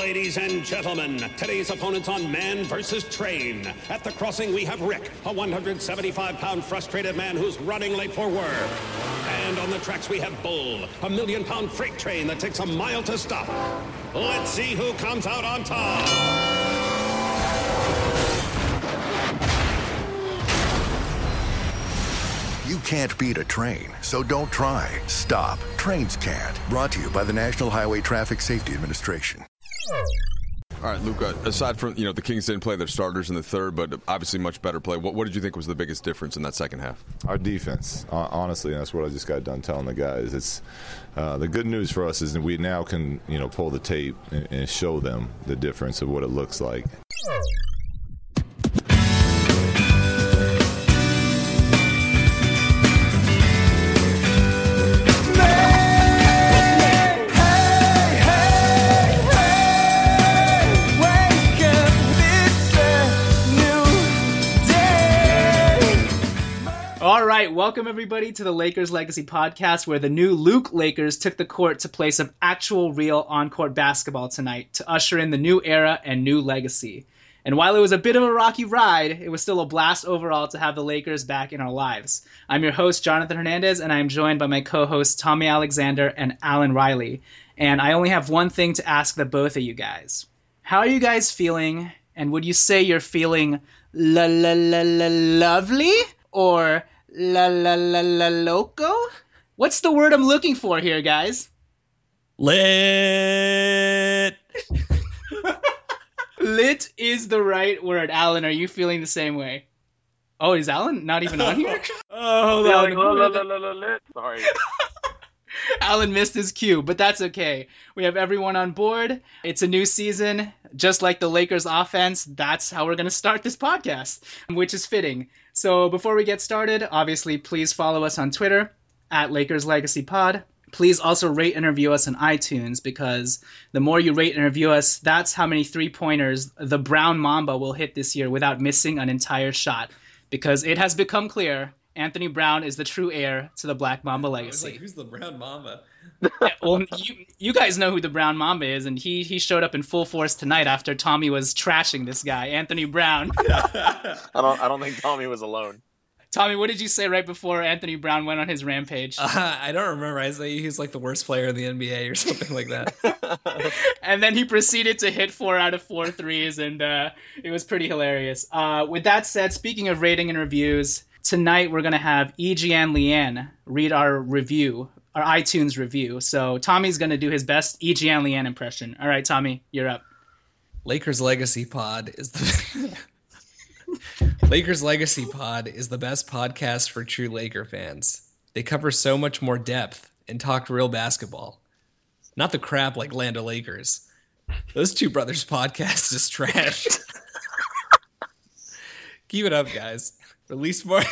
Ladies and gentlemen, today's opponents on Man versus Train. At the crossing, we have Rick, a 175-pound frustrated man who's running late for work. And on the tracks, we have Bull, a million-pound freight train that takes a mile to stop. Let's see who comes out on top. You can't beat a train, so don't try. Stop. Trains can't. Brought to you by the National Highway Traffic Safety Administration. All right, Luca, aside from, the Kings didn't play their starters in the third, but obviously much better play. What did you think was the biggest difference in that second half? Our defense. Honestly, that's what I just got done telling the guys. It's the good news for us is that we now can, pull the tape and show them the difference of what it looks like. All right, welcome everybody to the Lakers Legacy Podcast, where the new Luke Lakers took the court to play some actual real on-court basketball tonight to usher in the new era and new legacy. And while it was a bit of a rocky ride, it was still a blast overall to have the Lakers back in our lives. I'm your host, Jonathan Hernandez, and I'm joined by my co-hosts, Tommy Alexander and Alan Riley. And I only have one thing to ask the both of you guys. How are you guys feeling? And would you say you're feeling lovely or loco? What's the word I'm looking for here, guys? Lit. Lit is the right word. Alan, are you feeling the same way? Oh, is Alan not even on here? Oh, hold on. Lit. Sorry. Alan missed his cue, but that's okay. We have everyone on board. It's a new season. Just like the Lakers offense, that's how we're going to start this podcast, which is fitting. So before we get started, obviously, please follow us on Twitter at Lakers Legacy Pod. Please also rate and review us on iTunes, because the more you rate and review us, that's how many three-pointers the Brown Mamba will hit this year without missing an entire shot. Because it has become clear Anthony Brown is the true heir to the Black Mamba legacy. I was like, who's the Brown Mamba? Yeah, well, you guys know who the Brown Mamba is, and he showed up in full force tonight after Tommy was trashing this guy, Anthony Brown. I don't think Tommy was alone. Tommy, what did you say right before Anthony Brown went on his rampage? I don't remember. I said he's like the worst player in the NBA or something like that. And then he proceeded to hit 4 out of 4 threes, and it was pretty hilarious. With that said, speaking of rating and reviews, tonight we're going to have E.G. and Leanne read our review, our iTunes review. So Tommy's going to do his best E.G. and Leanne impression. All right, Tommy, you're up. Lakers Legacy Pod is the Lakers Legacy Pod is the best podcast for true Laker fans. They cover so much more depth and talk real basketball. Not the crap like Land of Lakers. Those two brothers podcast is trash. Keep it up, guys. Release more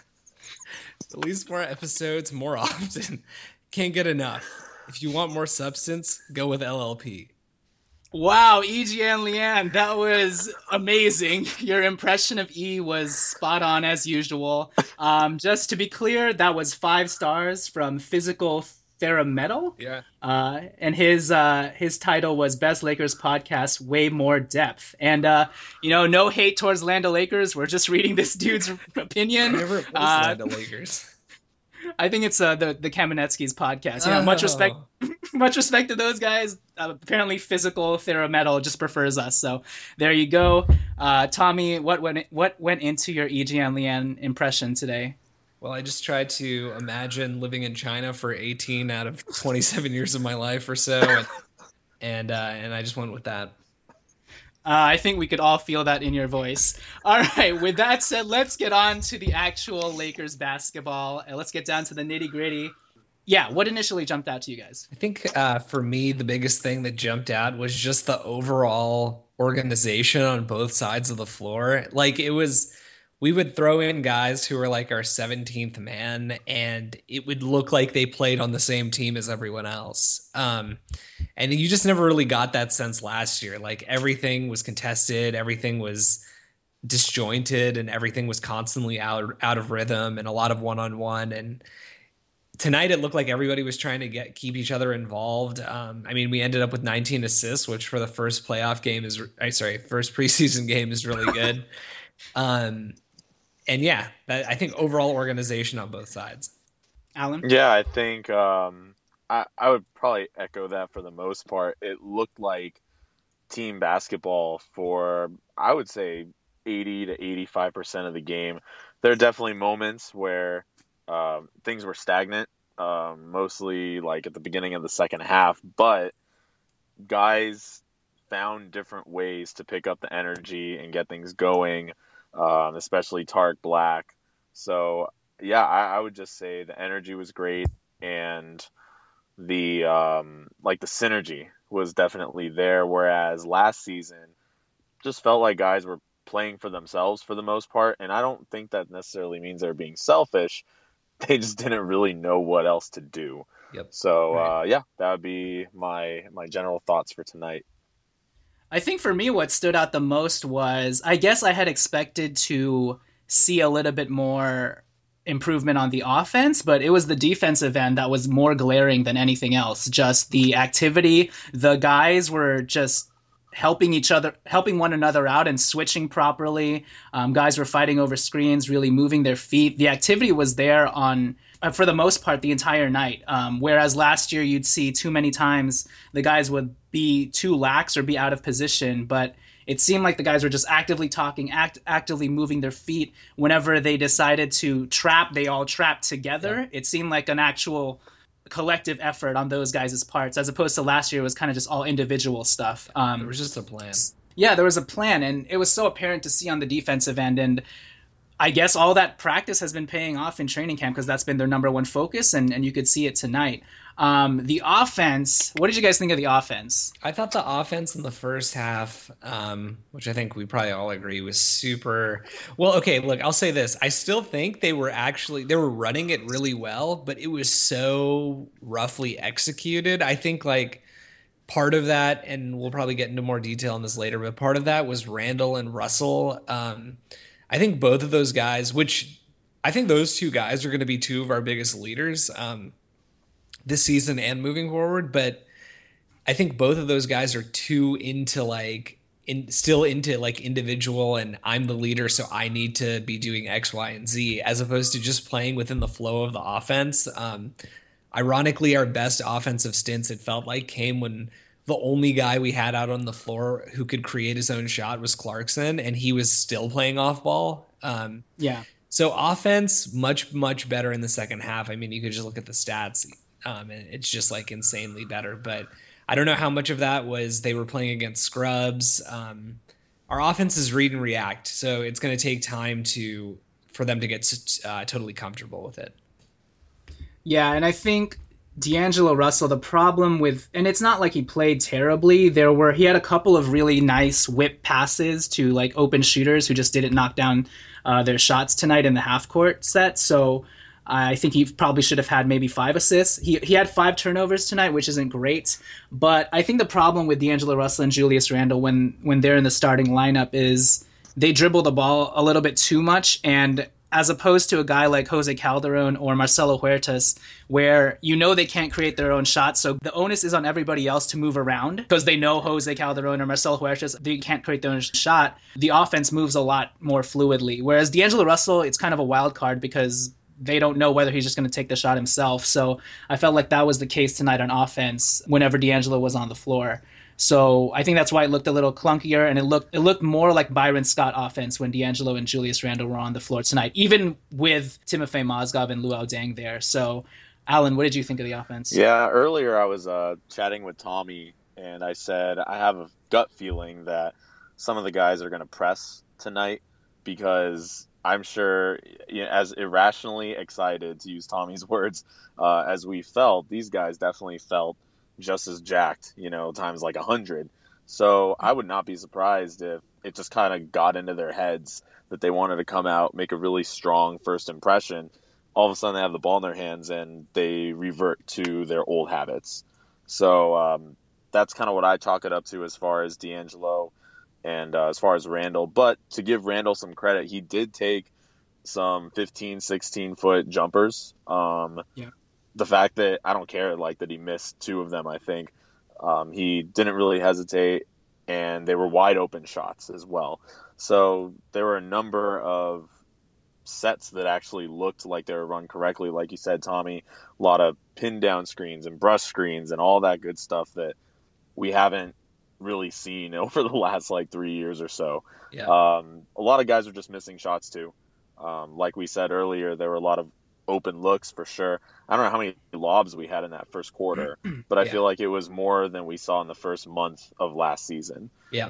episodes more often. Can't get enough. If you want more substance, go with LLP. Wow, E.G. and Leanne, that was amazing. Your impression of E was spot on as usual. Just to be clear, that was 5 stars from Physical Therametal. Yeah. And his title was Best Lakers Podcast, Way More Depth. And, no hate towards Land of Lakers. We're just reading this dude's opinion. What is Land of Lakers? I think it's the Kamenetsky's podcast. Much respect to those guys. Apparently, Physical Therametal just prefers us. So there you go. Tommy, what went into your E.G. and Leanne impression today? Well, I just tried to imagine living in China for 18 out of 27 years of my life or so, and I just went with that. I think we could all feel that in your voice. All right, with that said, let's get on to the actual Lakers basketball. Let's get down to the nitty-gritty. Yeah, what initially jumped out to you guys? I think for me, the biggest thing that jumped out was just the overall organization on both sides of the floor. Like, we would throw in guys who were like our 17th man, and it would look like they played on the same team as everyone else. And you just never really got that sense last year. Like, everything was contested, everything was disjointed, and everything was constantly out of rhythm, and a lot of one-on-one. And tonight it looked like everybody was trying to keep each other involved. I mean, we ended up with 19 assists, which for the first first preseason game is really good. And yeah, I think overall organization on both sides. Alan? Yeah, I think I would probably echo that for the most part. It looked like team basketball for, I would say, 80 to 85% of the game. There are definitely moments where things were stagnant, mostly like at the beginning of the second half, but guys found different ways to pick up the energy and get things going, especially Tarek Black. So yeah, I would just say the energy was great, and the the synergy was definitely there, whereas last season just felt like guys were playing for themselves for the most part, and I don't think that necessarily means they're being selfish. They just didn't really know what else to do. Yep. So Right. yeah, that would be my general thoughts for tonight. I think for me, what stood out the most was, I guess I had expected to see a little bit more improvement on the offense, but it was the defensive end that was more glaring than anything else. Just the activity, the guys were just helping one another out and switching properly. Guys were fighting over screens, really moving their feet. The activity was there on, for the most part, the entire night. Whereas last year you'd see too many times the guys would be too lax or be out of position, but it seemed like the guys were just actively talking, actively moving their feet. Whenever they decided to trap, they all trapped together. Yeah. It seemed like an actual collective effort on those guys' parts, as opposed to last year it was kind of just all individual stuff. There was just a plan. Yeah, there was a plan, and it was so apparent to see on the defensive end, and I guess all that practice has been paying off in training camp because that's been their number one focus, and you could see it tonight. The offense, what did you guys think of the offense? I thought the offense in the first half, which I think we probably all agree was super well. Okay, look, I'll say this. I still think they were running it really well, but it was so roughly executed. I think like part of that, and we'll probably get into more detail on this later, but part of that was Randall and Russell. I think both of those guys, which I think those two guys are going to be two of our biggest leaders this season and moving forward. But I think both of those guys are too still into individual, and I'm the leader, so I need to be doing X, Y, and Z, as opposed to just playing within the flow of the offense. Ironically, our best offensive stints, it felt like, came when the only guy we had out on the floor who could create his own shot was Clarkson, and he was still playing off ball. Yeah. So offense, much, much better in the second half. I mean, you could just look at the stats, and it's just like insanely better. But I don't know how much of that was they were playing against scrubs. Our offense is read and react, so it's going to take time for them to get totally comfortable with it. Yeah, and I think D'Angelo Russell, the problem with, and it's not like he played terribly. He had a couple of really nice whip passes to like open shooters who just didn't knock down their shots tonight in the half court set. So I think he probably should have had maybe 5 assists. He had 5 turnovers tonight, which isn't great. But I think the problem with D'Angelo Russell and Julius Randle when they're in the starting lineup is they dribble the ball a little bit too much, and as opposed to a guy like Jose Calderon or Marcelo Huertas, where they can't create their own shots, so the onus is on everybody else to move around because they know Jose Calderon or Marcelo Huertas, they can't create their own shot. The offense moves a lot more fluidly, whereas D'Angelo Russell, it's kind of a wild card because they don't know whether he's just going to take the shot himself. So I felt like that was the case tonight on offense whenever D'Angelo was on the floor. So I think that's why it looked a little clunkier, and it looked more like Byron Scott offense when D'Angelo and Julius Randle were on the floor tonight, even with Timofey Mozgov and Luol Deng there. So, Alan, what did you think of the offense? Yeah, earlier I was chatting with Tommy, and I said I have a gut feeling that some of the guys are going to press tonight because I'm sure, as irrationally excited, to use Tommy's words, as we felt, these guys definitely felt just as jacked, times like 100. So I would not be surprised if it just kind of got into their heads that they wanted to come out, make a really strong first impression. All of a sudden they have the ball in their hands and they revert to their old habits. So that's kind of what I chalk it up to as far as D'Angelo and as far as Randall. But to give Randall some credit, he did take some 15, 16-foot jumpers. the fact that I don't care, like, that he missed 2 of them, I think. He didn't really hesitate, and they were wide open shots as well. So there were a number of sets that actually looked like they were run correctly. Like you said, Tommy, a lot of pin down screens and brush screens and all that good stuff that we haven't really seen over the last like 3 years or so. Yeah. A lot of guys are just missing shots too. Like we said earlier, there were a lot of open looks for sure. I don't know how many lobs we had in that first quarter, but I feel like it was more than we saw in the first month of last season. Yeah.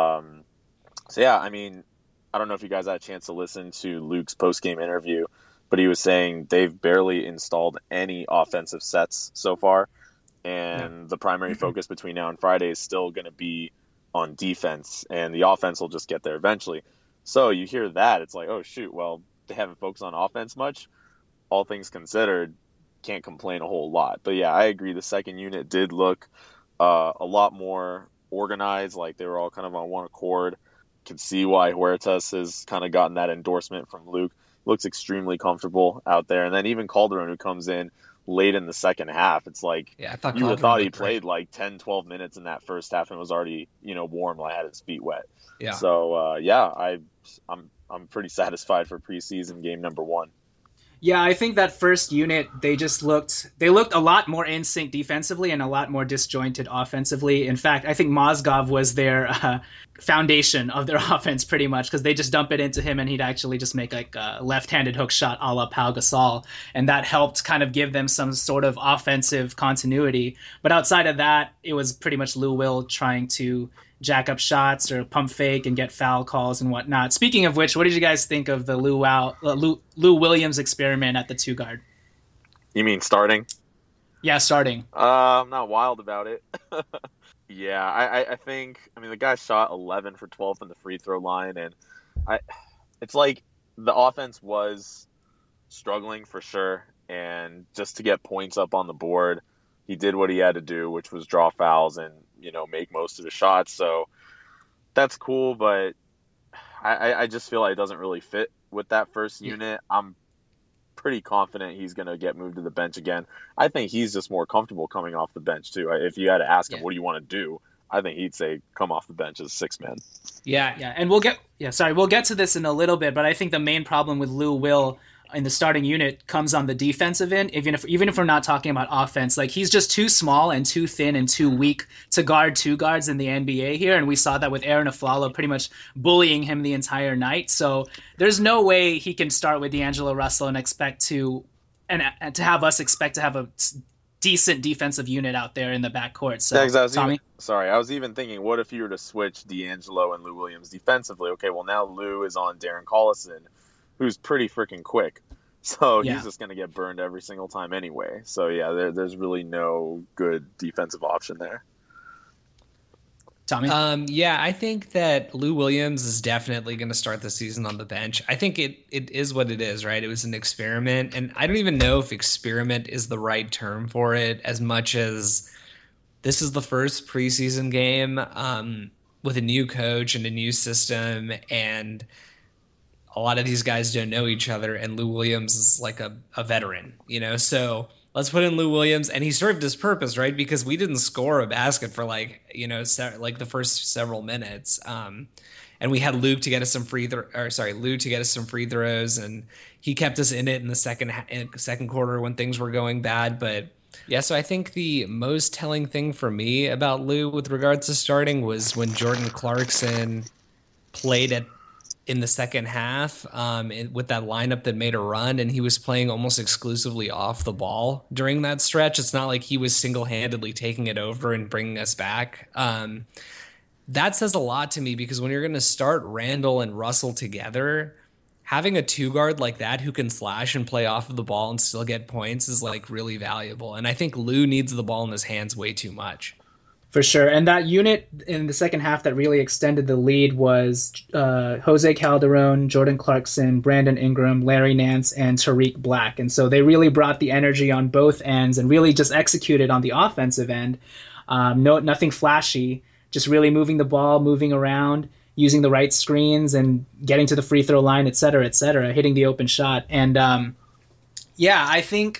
So yeah, I mean, I don't know if you guys had a chance to listen to Luke's post-game interview, but he was saying they've barely installed any offensive sets so far, and the primary focus between now and Friday is still going to be on defense, and the offense will just get there eventually. So you hear that, it's like, oh shoot, well, they haven't focused on offense much. All things considered, can't complain a whole lot. But yeah, I agree. The second unit did look a lot more organized, like they were all kind of on one accord. Can see why Huertas has kind of gotten that endorsement from Luke. Looks extremely comfortable out there. And then even Calderon, who comes in late in the second half, it's like I thought you would have thought he played like 10, 12 minutes in that first half and was already, warm, like had his feet wet. Yeah. So I'm pretty satisfied for preseason game number 1. Yeah, I think that first unit, they looked a lot more in sync defensively and a lot more disjointed offensively. In fact, I think Mozgov was their foundation of their offense pretty much, because they just dump it into him and he'd actually just make like a left-handed hook shot a la Pau Gasol, and that helped kind of give them some sort of offensive continuity. But outside of that, it was pretty much Lou Will trying to jack up shots or pump fake and get foul calls and whatnot. Speaking of which, what did you guys think of the Lou Williams experiment at the 2 guard? You mean starting? Yeah, starting. I'm not wild about it. Yeah, I think, the guy shot 11 for 12 from the free throw line, and it's like the offense was struggling for sure, and just to get points up on the board, he did what he had to do, which was draw fouls and, make most of his shots. So that's cool, but I just feel like it doesn't really fit with that first unit. I'm pretty confident he's going to get moved to the bench again. I think he's just more comfortable coming off the bench too. If you had to ask him, what do you want to do? I think he'd say come off the bench as a 6-man. Yeah. And we'll get to this in a little bit, but I think the main problem with Lou Will in the starting unit comes on the defensive end, even if we're not talking about offense. Like, he's just too small and too thin and too weak to guard 2 guards in the NBA here, and we saw that with Aaron Aflalo pretty much bullying him the entire night. So there's no way he can start with D'Angelo Russell and expect to have us expect to have a decent defensive unit out there in the backcourt. So, Tommy? I was even thinking, what if you were to switch D'Angelo and Lou Williams defensively? Okay, well, now Lou is on Darren Collison, who's pretty freaking quick. So he's just going to get burned every single time anyway. So, yeah, there's really no good defensive option there. Tommy? I think that Lou Williams is definitely going to start the season on the bench. I think it is what it is, right? It was an experiment, and I don't even know if experiment is the right term for it, as much as this is the first preseason game with a new coach and a new system, and a lot of these guys don't know each other, and Lou Williams is like a veteran, so let's put in Lou Williams, and he served his purpose, right? Because we didn't score a basket for the first several minutes, and we had Luke to get us some free throws, and he kept us in it in the second quarter when things were going bad. But yeah, so I think the most telling thing for me about Lou with regards to starting was when Jordan Clarkson played in the second half with that lineup that made a run, and he was playing almost exclusively off the ball during that stretch. It's not like he was single-handedly taking it over and bringing us back. That says a lot to me, because when you're going to start Randall and Russell together, having a 2-guard like that who can slash and play off of the ball and still get points is like really valuable. And I think Lou needs the ball in his hands way too much. For sure. And that unit in the second half that really extended the lead was Jose Calderon, Jordan Clarkson, Brandon Ingram, Larry Nance, and Tariq Black. And so they really brought the energy on both ends and really just executed on the offensive end. Nothing flashy, just really moving the ball, moving around, using the right screens and getting to the free throw line, et cetera, hitting the open shot. And I think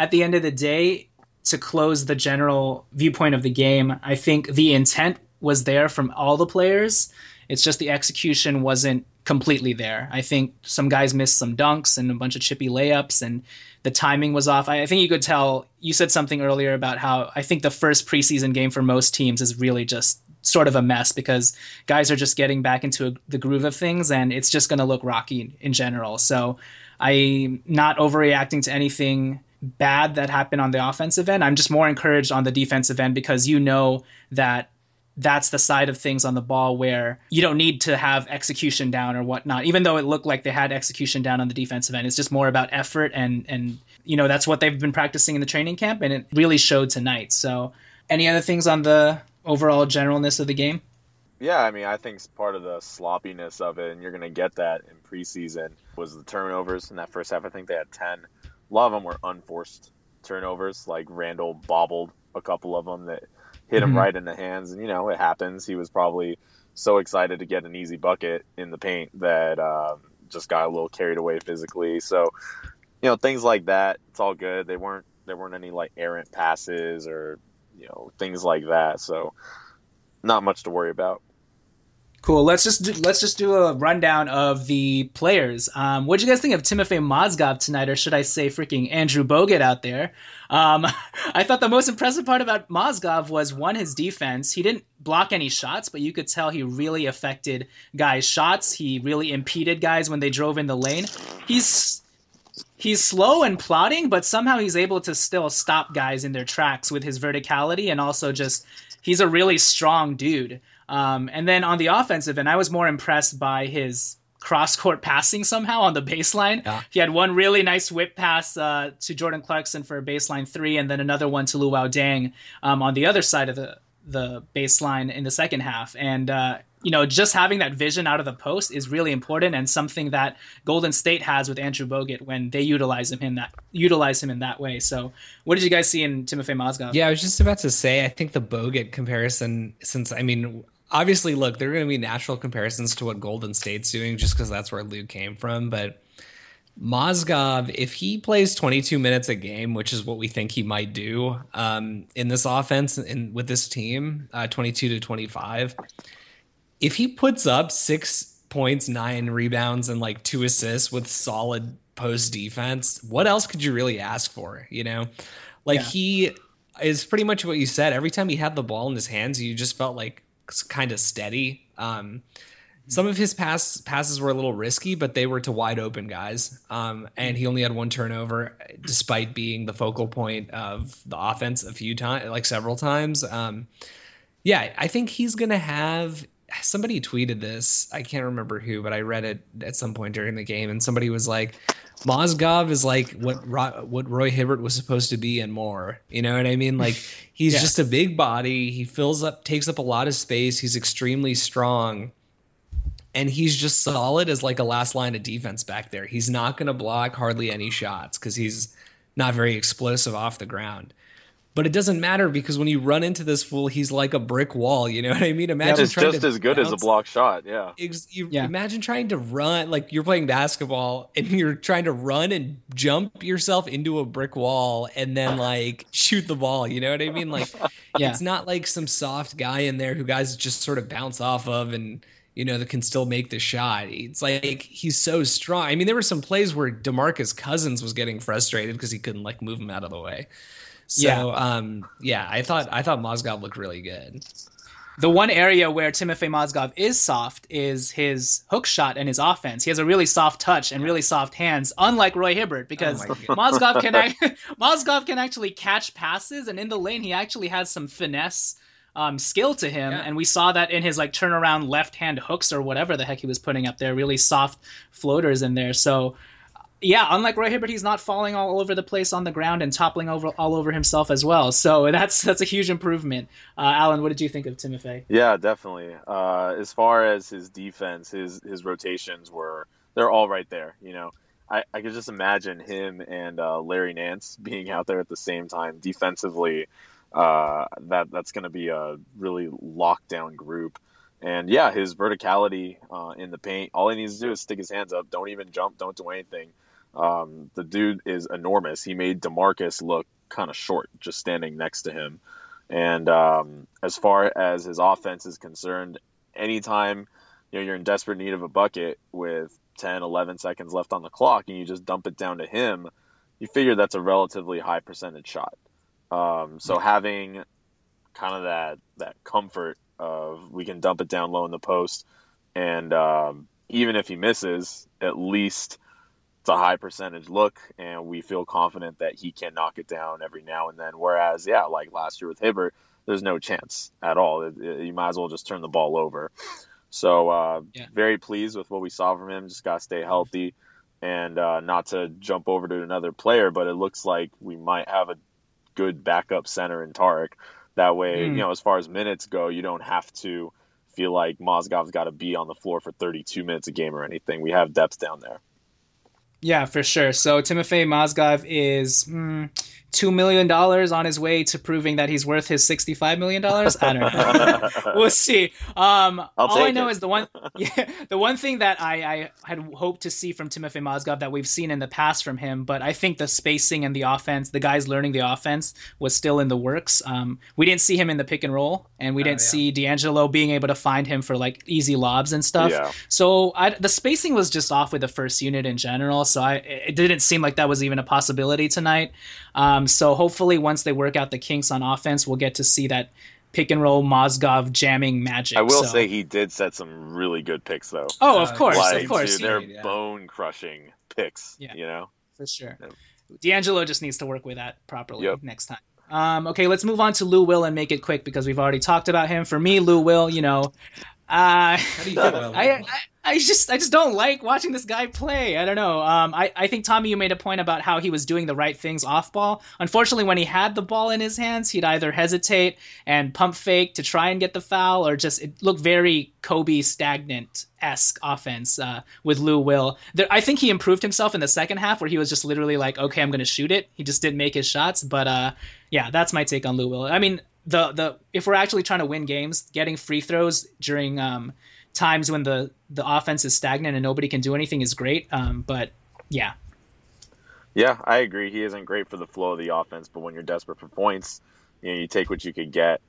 at the end of the day, to close the general viewpoint of the game, I think the intent was there from all the players. It's just the execution wasn't completely there. I think some guys missed some dunks and a bunch of chippy layups, and the timing was off. I think you could tell. You said something earlier about how I think the first preseason game for most teams is really just sort of a mess because guys are just getting back into the groove of things, and it's just going to look rocky in general. So I'm not overreacting to anything bad that happened on the offensive end. I'm just more encouraged on the defensive end because you know that that's the side of things on the ball where you don't need to have execution down or whatnot, even though it looked like they had execution down on the defensive end. It's just more about effort and that's what they've been practicing in the training camp, and it really showed tonight. So any other things on the overall generalness of the game? Yeah, I mean, I think part of the sloppiness of it, and you're going to get that in preseason, was the turnovers in that first half. I think they had 10. A lot of them were unforced turnovers, like Randall bobbled a couple of them that hit him right in the hands. And, it happens. He was probably so excited to get an easy bucket in the paint that just got a little carried away physically. So, things like that, it's all good. There weren't any, like, errant passes or, things like that. So not much to worry about. Cool. Let's just do a rundown of the players. What did you guys think of Timofey Mozgov tonight, or should I say freaking Andrew Bogut out there? I thought the most impressive part about Mozgov was, one, his defense. He didn't block any shots, but you could tell he really affected guys' shots. He really impeded guys when they drove in the lane. He's slow and plodding, but somehow he's able to still stop guys in their tracks with his verticality, and also just he's a really strong dude. And then on the offensive end, I was more impressed by his cross-court passing somehow on the baseline. Yeah. He had one really nice whip pass to Jordan Clarkson for a baseline 3, and then another one to Luol Deng on the other side of the baseline in the second half. And, just having that vision out of the post is really important, and something that Golden State has with Andrew Bogut when they utilize him in that way. So what did you guys see in Timofey Mozgov? Yeah, I was just about to say, I think the Bogut comparison, obviously, look, there are going to be natural comparisons to what Golden State's doing just because that's where Luke came from. But Mozgov, if he plays 22 minutes a game, which is what we think he might do in this offense and with this team, 22 to 25, if he puts up 6 points, 9 rebounds, and like 2 assists with solid post defense, what else could you really ask for? He is pretty much what you said. Every time he had the ball in his hands, you just felt like kind of steady. Some of his passes were a little risky, but they were to wide open guys. And he only had 1 turnover, despite being the focal point of the offense several times. I think he's going to have. Somebody tweeted this. I can't remember who, but I read it at some point during the game, and somebody was like, Mozgov is like what Roy Hibbert was supposed to be and more. You know what I mean? Like, he's just a big body. He takes up a lot of space. He's extremely strong. And he's just solid as like a last line of defense back there. He's not going to block hardly any shots because he's not very explosive off the ground. But it doesn't matter because when you run into this fool, he's like a brick wall. You know what I mean? Imagine it's just as good as a block shot. Yeah. Imagine trying to run, like you're playing basketball and you're trying to run and jump yourself into a brick wall and then like shoot the ball. You know what I mean? Like, it's not like some soft guy in there who guys just sort of bounce off of and, that can still make the shot. It's like he's so strong. I mean, there were some plays where DeMarcus Cousins was getting frustrated because he couldn't like move him out of the way. So, I thought Mozgov looked really good. The one area where Timofey Mozgov is soft is his hook shot and his offense. He has a really soft touch and really soft hands, unlike Roy Hibbert, because Mozgov can actually catch passes, and in the lane he actually has some finesse skill to him, and we saw that in his like turnaround left hand hooks or whatever the heck he was putting up there, really soft floaters in there. So unlike Roy Hibbert, he's not falling all over the place on the ground and toppling all over himself as well. So that's a huge improvement. Alan, what did you think of Timofey? Yeah, definitely. As far as his defense, his rotations they're all right there. I could just imagine him and Larry Nance being out there at the same time defensively. That's going to be a really lockdown group. And his verticality in the paint, all he needs to do is stick his hands up. Don't even jump. Don't do anything. The dude is enormous. He made DeMarcus look kind of short just standing next to him. And as far as his offense is concerned, anytime you're in desperate need of a bucket with 10, 11 seconds left on the clock and you just dump it down to him, you figure that's a relatively high percentage shot. So having kind of that comfort of we can dump it down low in the post, and even if he misses, at least it's a high percentage look, and we feel confident that he can knock it down every now and then. Whereas, like last year with Hibbert, there's no chance at all. You might as well just turn the ball over. So very pleased with what we saw from him. Just got to stay healthy and not to jump over to another player, but it looks like we might have a good backup center in Tarek. That way, as far as minutes go, you don't have to feel like Mozgov's got to be on the floor for 32 minutes a game or anything. We have depth down there. Yeah, for sure. So Timofey Mozgov is $2 million on his way to proving that he's worth his $65 million. I don't know. We'll see. All I know is the one thing that I had hoped to see from Timofey Mozgov that we've seen in the past from him, but I think the spacing and the offense, the guys learning the offense, was still in the works. We didn't see him in the pick and roll, and we didn't see D'Angelo being able to find him for like easy lobs and stuff. Yeah. So the spacing was just off with the first unit in general. So it didn't seem like that was even a possibility tonight. So hopefully once they work out the kinks on offense, we'll get to see that pick and roll Mozgov jamming magic. I will say he did set some really good picks though. Oh, of course. Dude, they're bone crushing picks, For sure. D'Angelo just needs to work with that properly next time. Okay, let's move on to Lou Will and make it quick because we've already talked about him. For me, Lou Will, how do you feel about I just don't like watching this guy play. I don't know. I think, Tommy, you made a point about how he was doing the right things off ball. Unfortunately, when he had the ball in his hands, he'd either hesitate and pump fake to try and get the foul, or just it looked very Kobe stagnant-esque offense with Lou Will. I think he improved himself in the second half where he was just literally like, okay, I'm going to shoot it. He just didn't make his shots. But that's my take on Lou Will. I mean, if we're actually trying to win games, getting free throws during times when the offense is stagnant and nobody can do anything is great. But yeah, I agree. He isn't great for the flow of the offense, but when you're desperate for points, you take what you could get.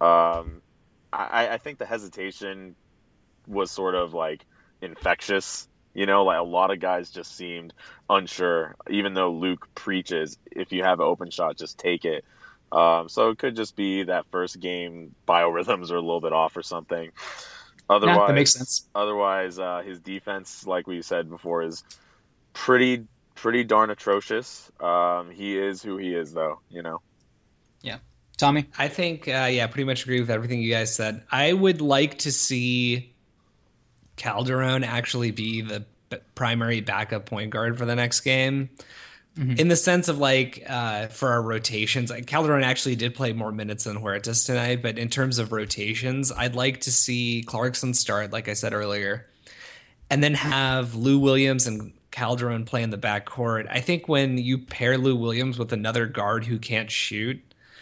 I think the hesitation was sort of like infectious. Like a lot of guys just seemed unsure, even though Luke preaches, if you have an open shot, just take it. So it could just be that first game biorhythms are a little bit off or something. Otherwise, that makes sense. Otherwise, his defense, like we said before, is pretty darn atrocious. He is who he is, though. Yeah, Tommy. I think, pretty much agree with everything you guys said. I would like to see Calderon actually be the primary backup point guard for the next game. Mm-hmm. In the sense of for our rotations, Calderon actually did play more minutes than Huertas tonight, but in terms of rotations, I'd like to see Clarkson start, like I said earlier, and then have Lou Williams and Calderon play in the backcourt. I think when you pair Lou Williams with another guard who can't shoot,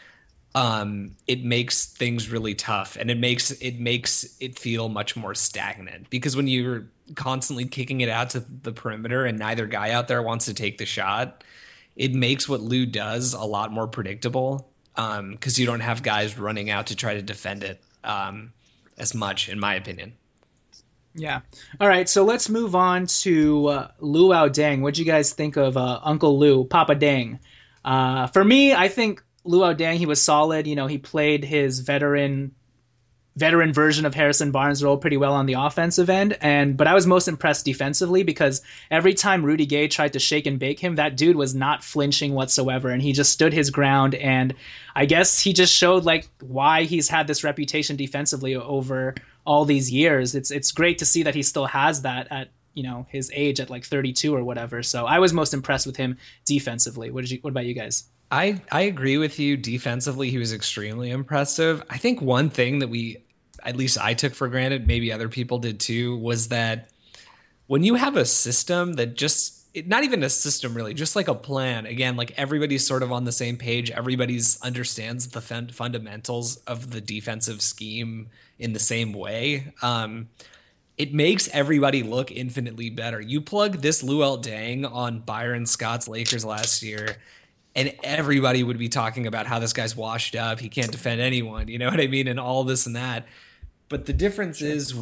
it makes things really tough, and it makes it feel much more stagnant, because when you're constantly kicking it out to the perimeter and neither guy out there wants to take the shot, it makes what Lou does a lot more predictable, because you don't have guys running out to try to defend it as much, in my opinion. Yeah. All right, so let's move on to Luol Deng. What'd you guys think of Uncle Lou, Papa Deng? For me, I think Luol Deng, he was solid. He played his veteran version of Harrison Barnes' role pretty well on the offensive end. But I was most impressed defensively, because every time Rudy Gay tried to shake and bake him, that dude was not flinching whatsoever, and he just stood his ground. And I guess he just showed why he's had this reputation defensively over all these years. It's great to see that he still has that at his age at 32 or whatever. So I was most impressed with him defensively. What about you guys? I agree with you. Defensively, he was extremely impressive. I think one thing that at least I took for granted, maybe other people did too, was that when you have a system that not even a system really, just like a plan, again, everybody's sort of on the same page, everybody's understands the fundamentals of the defensive scheme in the same way. it makes everybody look infinitely better. You plug this Luol Deng on Byron Scott's Lakers last year, and everybody would be talking about how this guy's washed up. He can't defend anyone. You know what I mean? And all this and that. But the difference is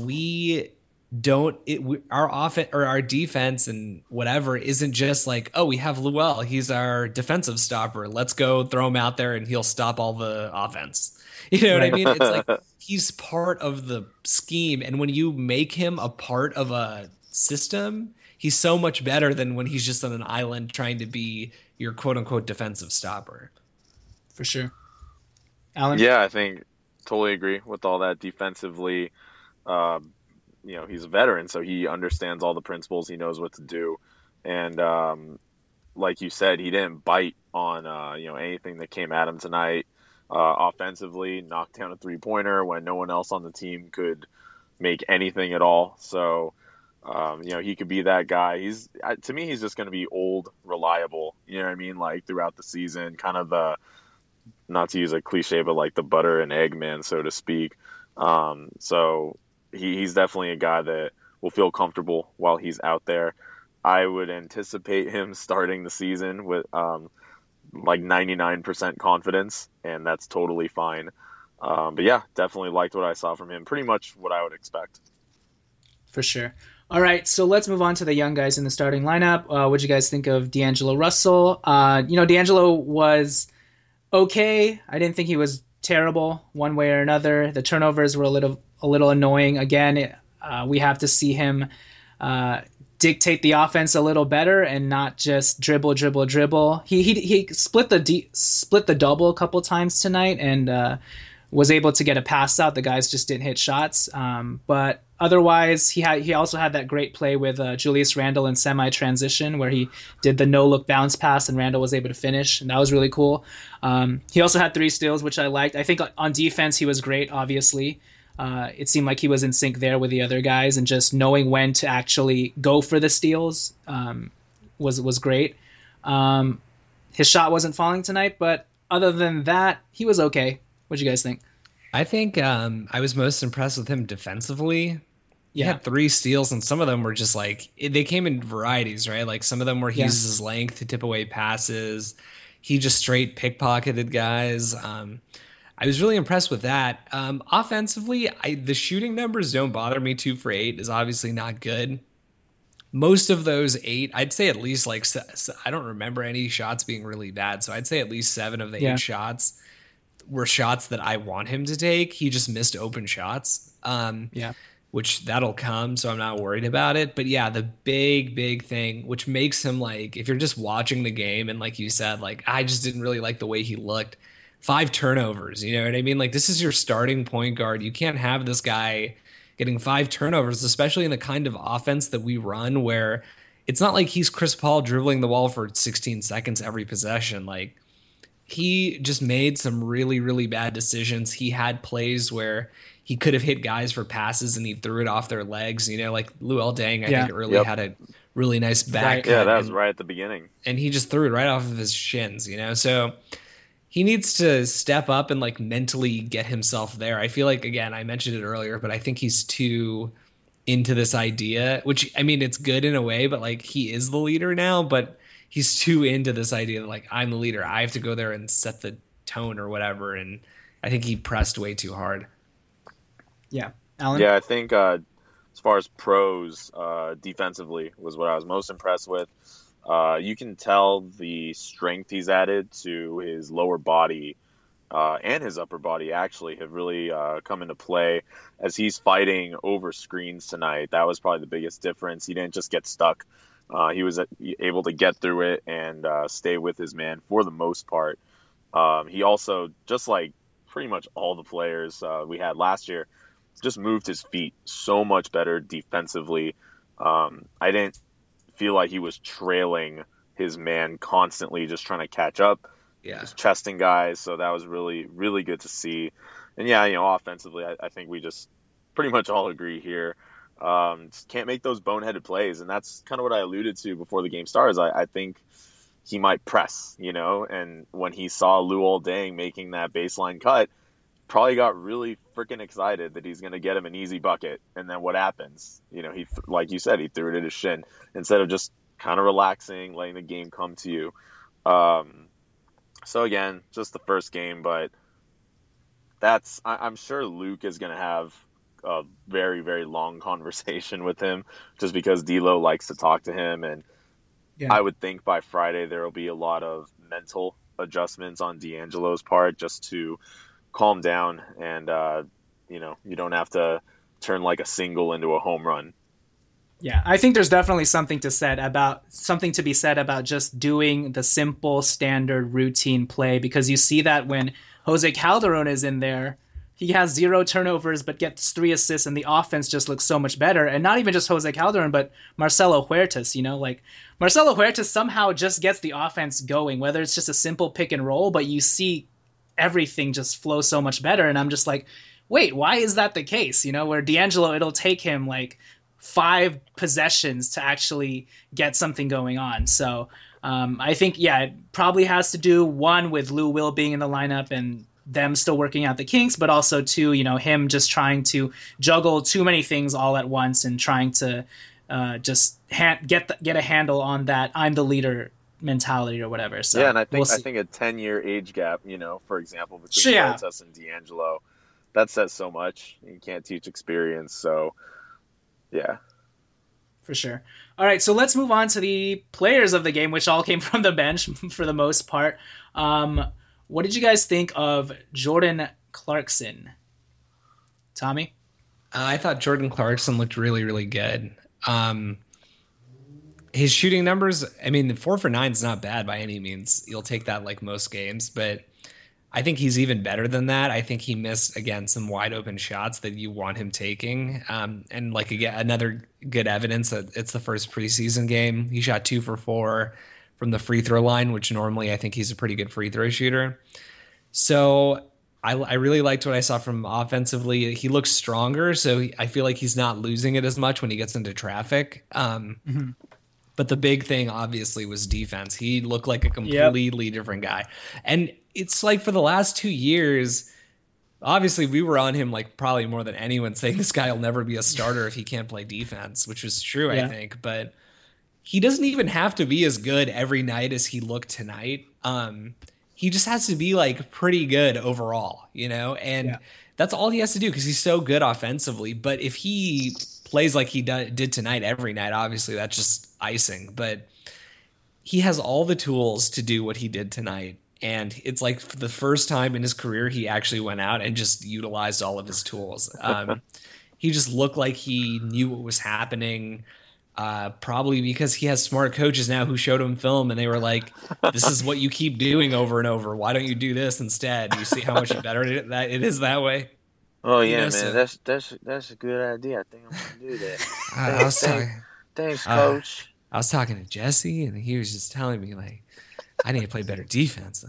our offense or our defense and whatever isn't just like, oh, we have Luol. He's our defensive stopper. Let's go throw him out there and he'll stop all the offense. You know what I mean? It's like he's part of the scheme. And when you make him a part of a system, he's so much better than when he's just on an island trying to be your quote unquote defensive stopper. For sure. Alan? Yeah, I think totally agree with all that defensively. He's a veteran, so he understands all the principles. He knows what to do. And like you said, he didn't bite on anything that came at him tonight. Offensively, knocked down a three-pointer when no one else on the team could make anything at all. So, he could be that guy. To me, he's just going to be old, reliable. You know what I mean? Like throughout the season, kind of the, not to use a cliche, but like the butter and egg man, so to speak. So he's definitely a guy that will feel comfortable while he's out there. I would anticipate him starting the season with like 99% confidence, and that's totally fine. But yeah, definitely liked what I saw from him. Pretty much what I would expect. For sure. All right, so let's move on to the young guys in the starting lineup. What do you guys think of D'Angelo Russell? D'Angelo was okay. I didn't think he was terrible one way or another. The turnovers were a little annoying. Again, we have to see him dictate the offense a little better and not just dribble. He split the double a couple times tonight and was able to get a pass out. The guys just didn't hit shots. But otherwise, he also had that great play with Julius Randle in semi-transition where he did the no-look bounce pass and Randle was able to finish, and that was really cool. He also had 3 steals, which I liked. I think on defense he was great, obviously. It seemed like he was in sync there with the other guys, and just knowing when to actually go for the steals was great. His shot wasn't falling tonight, but other than that, he was okay. What do you guys think? I think I was most impressed with him defensively. He had 3 steals, and some of them were just like they came in varieties, right? Like some of them where he uses his length to tip away passes. He just straight pickpocketed guys. I was really impressed with that. Offensively, the shooting numbers don't bother me. 2 for 8 is obviously not good. Most of those 8, I'd say at least I don't remember any shots being really bad. So I'd say at least 7 of the 8 shots were shots that I want him to take. He just missed open shots. Which that'll come, so I'm not worried about it. But yeah, the big thing, which makes him like, if you're just watching the game and like you said, like I just didn't really like the way he looked. 5 turnovers, you know what I mean? Like this is your starting point guard. You can't have this guy getting 5 turnovers, especially in the kind of offense that we run where it's not like he's Chris Paul dribbling the ball for 16 seconds every possession. Like he just made some really bad decisions. He had plays where he could have hit guys for passes and he threw it off their legs. Like Luol Deng, I think early had a really nice back. Yeah, that was right at the beginning. And he just threw it right off of his shins, So he needs to step up and like mentally get himself there. I feel like, again, I mentioned it earlier, but I think he's too into this idea, which I mean, it's good in a way, but like he is the leader now, but he's too into this idea that like, I'm the leader. I have to go there and set the tone or whatever. And I think he pressed way too hard. Yeah. Alan? Yeah, I think as far as pros defensively was what I was most impressed with. You can tell the strength he's added to his lower body and his upper body actually have really come into play as he's fighting over screens tonight. That was probably the biggest difference. He didn't just get stuck. He was able to get through it and stay with his man for the most part. He also, just like pretty much all the players we had last year, just moved his feet so much better defensively. I didn't feel like he was trailing his man constantly, just trying to catch up. Just chesting guys. So that was really good to see. And yeah, offensively, I think we just pretty much all agree here. Just can't make those boneheaded plays. And that's kind of what I alluded to before the game starts. I think he might press, and when he saw Luol Deng making that baseline cut, probably got really freaking excited that he's going to get him an easy bucket. And then what happens? You know, like you said, he threw it at his shin instead of just kind of relaxing, letting the game come to you. So again, just the first game, but I'm sure Luke is going to have a very, very long conversation with him just because D'Lo likes to talk to him. And I would think by Friday there will be a lot of mental adjustments on D'Angelo's part just to calm down and, you don't have to turn like a single into a home run. Yeah, I think there's definitely something to be said about just doing the simple, standard, routine play, because you see that when Jose Calderon is in there, he has 0 turnovers but gets 3 assists, and the offense just looks so much better. And not even just Jose Calderon, but Marcelo Huertas. Marcelo Huertas somehow just gets the offense going, whether it's just a simple pick and roll, but you see everything just flow so much better. And I'm just like, wait, why is that the case? Where D'Angelo, it'll take him like 5 possessions to actually get something going on. So I think, it probably has to do, 1, with Lou Will being in the lineup and them still working out the kinks, but also 2, him just trying to juggle too many things all at once and trying to just get a handle on that I'm the leader mentality or whatever. So and I think a 10-year age gap, for example, between Huertas and D'Angelo, that says so much. You can't teach experience, so yeah. For sure. All right, so let's move on to the players of the game, which all came from the bench for the most part. What did you guys think of Jordan Clarkson? Tommy? I thought Jordan Clarkson looked really, really good. His shooting numbers, 4 for 9 is not bad by any means. You'll take that like most games, but I think he's even better than that. I think he missed, again, some wide open shots that you want him taking. And like, again, another good evidence that it's the first preseason game. He shot 2 for 4 from the free throw line, which normally I think he's a pretty good free throw shooter. So I really liked what I saw from him offensively. He looks stronger, so I feel like he's not losing it as much when he gets into traffic. But the big thing, obviously, was defense. He looked like a completely different guy. And it's like for the last 2 years, obviously we were on him like probably more than anyone, saying this guy will never be a starter if he can't play defense, which is true, I think. But he doesn't even have to be as good every night as he looked tonight. He just has to be like pretty good overall, and that's all he has to do because he's so good offensively. But if he plays like he did tonight every night, obviously that's just icing. But he has all the tools to do what he did tonight. And it's like for the first time in his career, he actually went out and just utilized all of his tools. He just looked like he knew what was happening. Probably because he has smart coaches now who showed him film and they were like, this is what you keep doing over and over. Why don't you do this instead? You see how much better it is that way? Oh yeah, man. That's a good idea. I think I'm gonna do that. Thanks, coach. I was talking to Jesse and he was just telling me like, I need to play better defense.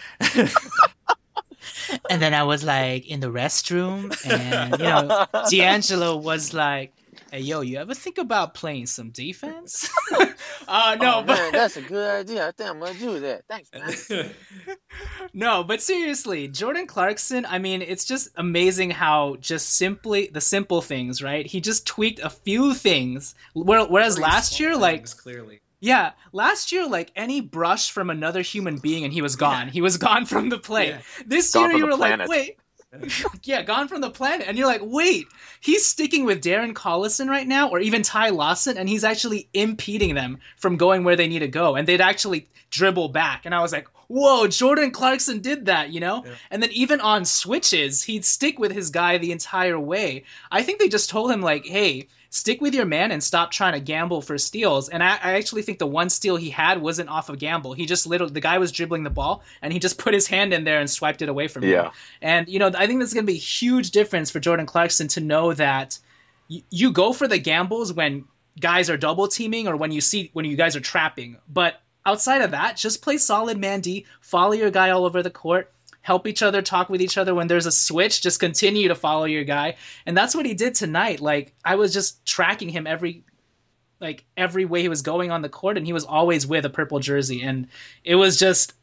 And then I was like in the restroom and D'Angelo was like, hey, yo, you ever think about playing some defense? Man, that's a good idea. I think I'm going to do that. Thanks, man. No, but seriously, Jordan Clarkson, it's just amazing how just the simple things, right? He just tweaked a few things. Whereas last year, clearly. Yeah, last year, any brush from another human being and he was gone. Yeah. He was gone from the play. Yeah. This year, you were like, wait. Yeah, gone from the planet. And you're like, wait, he's sticking with Darren Collison right now, or even Ty Lawson, and he's actually impeding them from going where they need to go. And they'd actually dribble back. And I was like, whoa, Jordan Clarkson did that, Yeah. And then even on switches, he'd stick with his guy the entire way. I think they just told him, hey, stick with your man and stop trying to gamble for steals. And I actually think the one steal he had wasn't off a gamble. He just the guy was dribbling the ball and he just put his hand in there and swiped it away from him. And, I think that's going to be a huge difference for Jordan Clarkson to know that you go for the gambles when guys are double teaming or when you guys are trapping. But outside of that, just play solid man D, follow your guy all over the court. Help each other, talk with each other. When there's a switch, just continue to follow your guy. And that's what he did tonight. I was just tracking him every way he was going on the court, and he was always with a purple jersey. And it was just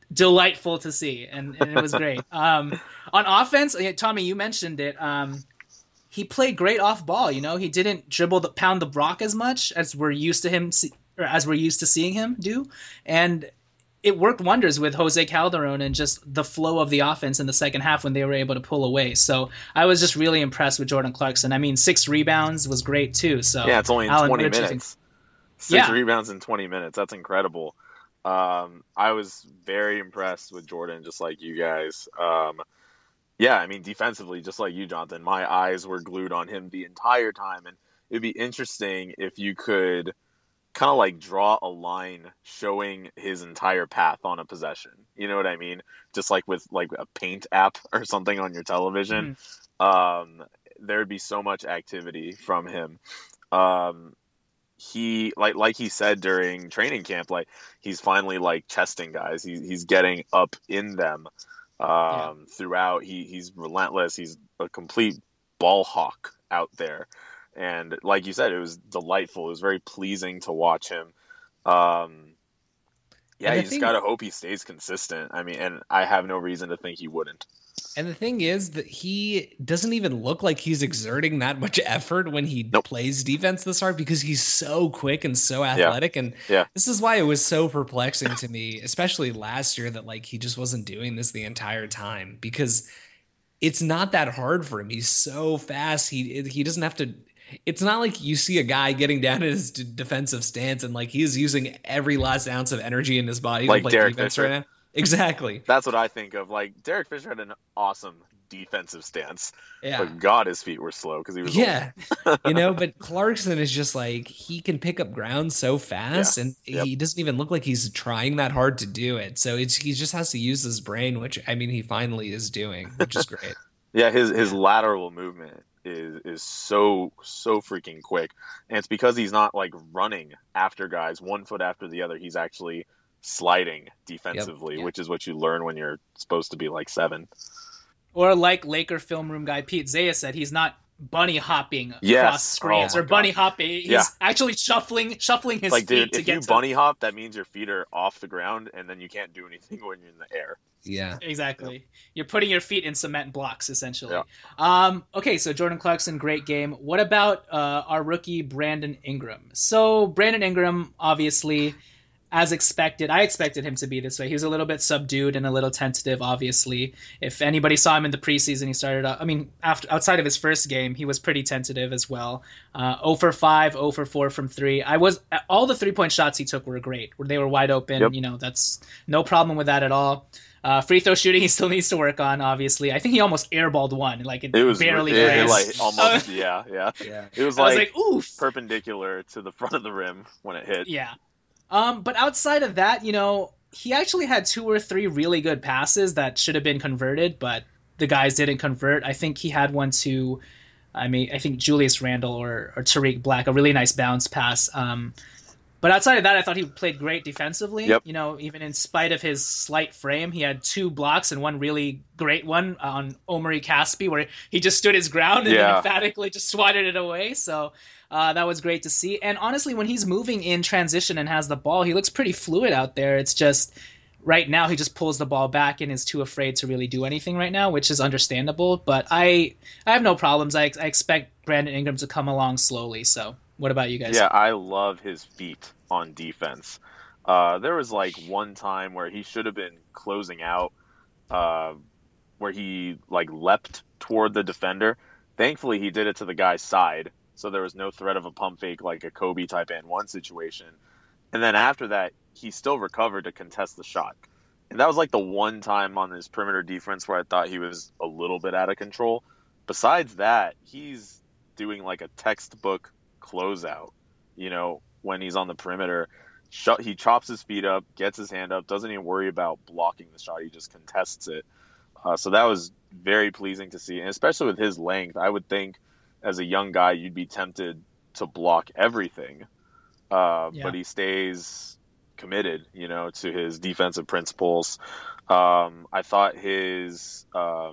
delightful to see, and it was great. On offense, Tommy, you mentioned it. He played great off ball. He didn't pound the block as much as we're used to seeing him do, and it worked wonders with Jose Calderon and just the flow of the offense in the second half when they were able to pull away. So I was just really impressed with Jordan Clarkson. I mean, 6 rebounds was great too. So yeah, it's only in Alan, 20 minutes. 6 rebounds in 20 minutes. That's incredible. I was very impressed with Jordan, just like you guys. Yeah, I mean, defensively, just like you, Jonathan, my eyes were glued on him the entire time. And it'd be interesting if you could kind of like draw a line showing his entire path on a possession. You know what I mean? Just like with like a paint app or something on your television. There'd be so much activity from him. He like he said during training camp, like he's finally like chesting guys. He's getting up in them throughout. He's relentless. He's a complete ball hawk out there. And like you said, it was delightful. It was very pleasing to watch him. You just got to hope he stays consistent. I mean, and I have no reason to think he wouldn't. And the thing is that he doesn't even look like he's exerting that much effort when he plays defense this hard, because he's so quick and so athletic. And this is why it was so perplexing to me, especially last year, that like he just wasn't doing this the entire time, because it's not that hard for him. He's so fast. He doesn't have to. It's not like you see a guy getting down in his defensive stance and like he's using every last ounce of energy in his body like to play Derek defense Fisher. right now. Exactly. That's what I think of. Like Derek Fisher had an awesome defensive stance, Yeah. but God, his feet were slow because he was old. But Clarkson is just like, he can pick up ground so fast, and he doesn't even look like he's trying that hard to do it. So he just has to use his brain, which I mean he finally is doing, which is great. Yeah, his lateral movement is so freaking quick, and it's because he's not like running after guys 1 foot after the other. He's actually sliding defensively, which is what you learn when you're supposed to be like 7. Or like Laker film room guy Pete Zaya said, he's not bunny hopping across screens bunny hopping. He's actually shuffling his like, feet dude, to if get you to bunny hop, that means your feet are off the ground, and then you can't do anything when you're in the air. Yeah, exactly. You're putting your feet in cement blocks, essentially. Okay, so Jordan Clarkson, great game. What about our rookie Brandon Ingram? So Brandon Ingram, obviously, as expected, I expected him to be this way. He was a little bit subdued and a little tentative, obviously. If anybody saw him in the preseason, he started out, outside of his first game, he was pretty tentative as well. 0 for 5, 0 for 4 from 3. All the 3-point shots he took were great. They were wide open. That's no problem with that at all. Free throw shooting, he still needs to work on, obviously. I think he almost airballed one. Like, it was barely like almost, It was like oof, perpendicular to the front of the rim when it hit. Yeah. But outside of that, he actually had 2 or 3 really good passes that should have been converted, but the guys didn't convert. I think he had one to, I think Julius Randle or Tariq Black, a really nice bounce pass. But outside of that, I thought he played great defensively. Yep. Even in spite of his slight frame, he had 2 blocks and one really great one on Omari Caspi, where he just stood his ground and then emphatically just swatted it away. So that was great to see. And honestly, when he's moving in transition and has the ball, he looks pretty fluid out there. It's just right now he just pulls the ball back and is too afraid to really do anything right now, which is understandable. But I have no problems. I expect Brandon Ingram to come along slowly. So what about you guys? Yeah, I love his feet on defense. There was like one time where he should have been closing out, where he like leapt toward the defender. Thankfully, he did it to the guy's side, so there was no threat of a pump fake like a Kobe type and one situation. And then after that, he still recovered to contest the shot. And that was like the one time on his perimeter defense where I thought he was a little bit out of control. Besides that, he's doing like a textbook closeout, when he's on the perimeter. He chops his feet up, gets his hand up, doesn't even worry about blocking the shot. He just contests it. So that was very pleasing to see. And especially with his length, I would think as a young guy, you'd be tempted to block everything. But he stays committed, to his defensive principles. I thought his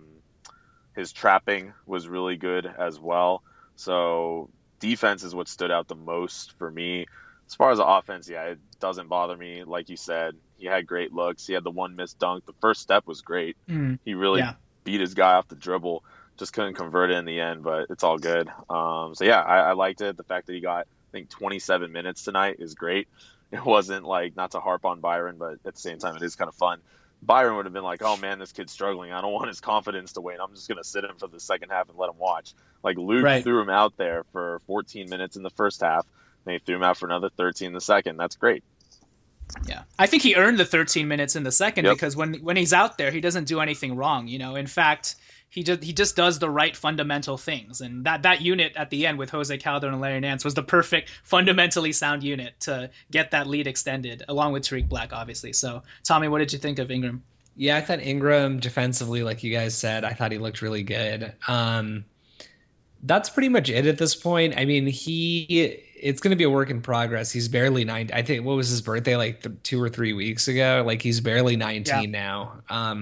trapping was really good as well. So defense is what stood out the most for me. As far as the offense, it doesn't bother me. Like you said, He had great looks. He had the one missed dunk. The first step was great. He really Yeah. beat his guy off the dribble. Just couldn't convert it in the end, but it's all good. So yeah, I liked it. The fact that he got, I think, 27 minutes tonight is great. It wasn't like, not to harp on Byron, but at the same time, it is kind of fun. Byron would have been like, oh man, this kid's struggling. I don't want his confidence to wane. I'm just going to sit him for the second half and let him watch. Like Luke threw him out there for 14 minutes in the first half. And he threw him out for another 13 in the second. That's great. Yeah, I think he earned the 13 minutes in the second because when he's out there, he doesn't do anything wrong. In fact, he just does the right fundamental things, and that unit at the end with Jose Calderon and Larry Nance was the perfect fundamentally sound unit to get that lead extended, along with Tariq Black, obviously. So, Tommy, what did you think of Ingram? Yeah, I thought Ingram defensively, like you guys said, I thought he looked really good. That's pretty much it at this point. I mean, it's going to be a work in progress. He's barely 9. I think, what was his birthday, like 2 or 3 weeks ago? Like, he's barely 19 now.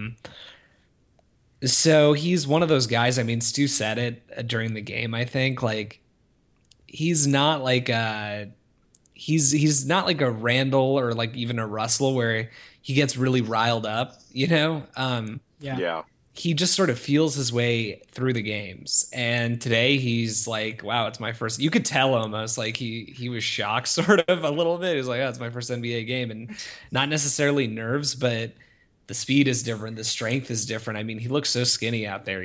So he's one of those guys. I mean, Stu said it during the game, I think. Like, he's not like he's not like a Randall or like even a Russell where he gets really riled up, Yeah. He just sort of feels his way through the games. And today he's like, wow, it's my first. You could tell almost like he was shocked sort of a little bit. He was like, oh, it's my first NBA game. And not necessarily nerves, but the speed is different. The strength is different. I mean, he looks so skinny out there,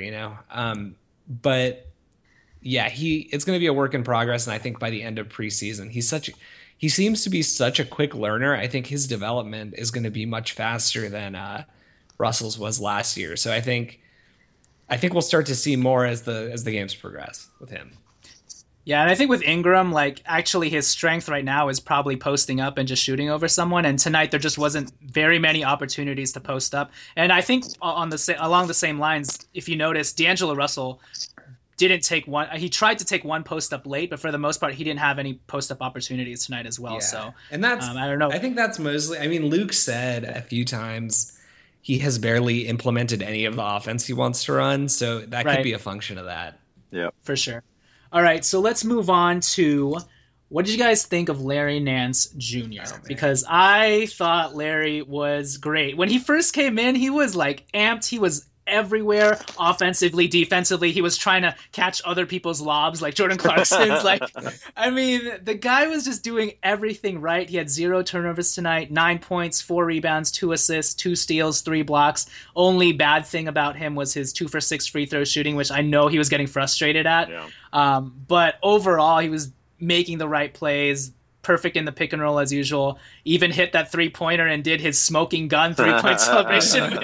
But yeah, it's going to be a work in progress. And I think by the end of preseason, he seems to be such a quick learner. I think his development is going to be much faster than Russell's was last year. So I think we'll start to see more as the games progress with him. Yeah, and I think with Ingram, like, actually his strength right now is probably posting up and just shooting over someone. And tonight there just wasn't very many opportunities to post up. And I think along the same lines, if you notice, D'Angelo Russell didn't take one. He tried to take one post up late, but for the most part, he didn't have any post up opportunities tonight as well. Yeah. So, and that's I don't know. I think that's mostly. I mean, Luke said a few times he has barely implemented any of the offense he wants to run, so that could be a function of that. Yeah, for sure. All right, so let's move on to what did you guys think of Larry Nance Jr.? Because I thought Larry was great. When he first came in, he was like amped. He was everywhere, offensively, defensively. He was trying to catch other people's lobs like Jordan Clarkson's. I mean, the guy was just doing everything right. He had 0 turnovers tonight, 9 points, 4 rebounds, 2 assists, 2 steals, 3 blocks. Only bad thing about him was his 2 for 6 free throw shooting, which I know he was getting frustrated at. Yeah. But overall, he was making the right plays, perfect in the pick and roll as usual, even hit that 3-pointer and did his smoking gun 3-point celebration,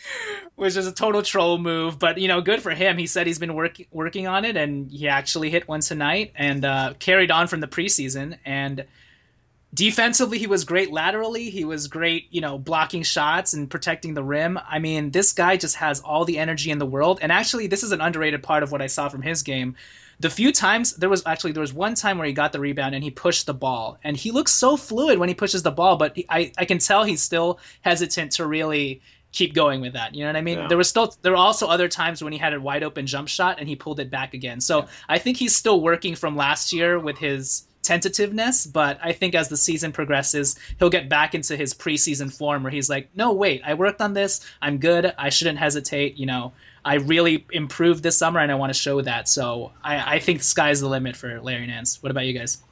which is a total troll move, but good for him. He said he's been working on it, and he actually hit one tonight and carried on from the preseason. And defensively, he was great laterally. He was great, blocking shots and protecting the rim. I mean, this guy just has all the energy in the world. And actually, this is an underrated part of what I saw from his game. The few times there was one time where he got the rebound and he pushed the ball, and he looks so fluid when he pushes the ball, but I can tell he's still hesitant to really keep going with that. You know what I mean? Yeah. There were also other times when he had a wide open jump shot and he pulled it back again. So I think he's still working from last year with his tentativeness, but I think as the season progresses, he'll get back into his preseason form where he's like, no, wait, I worked on this. I'm good. I shouldn't hesitate. I really improved this summer and I want to show that. So I think the sky's the limit for Larry Nance. What about you guys?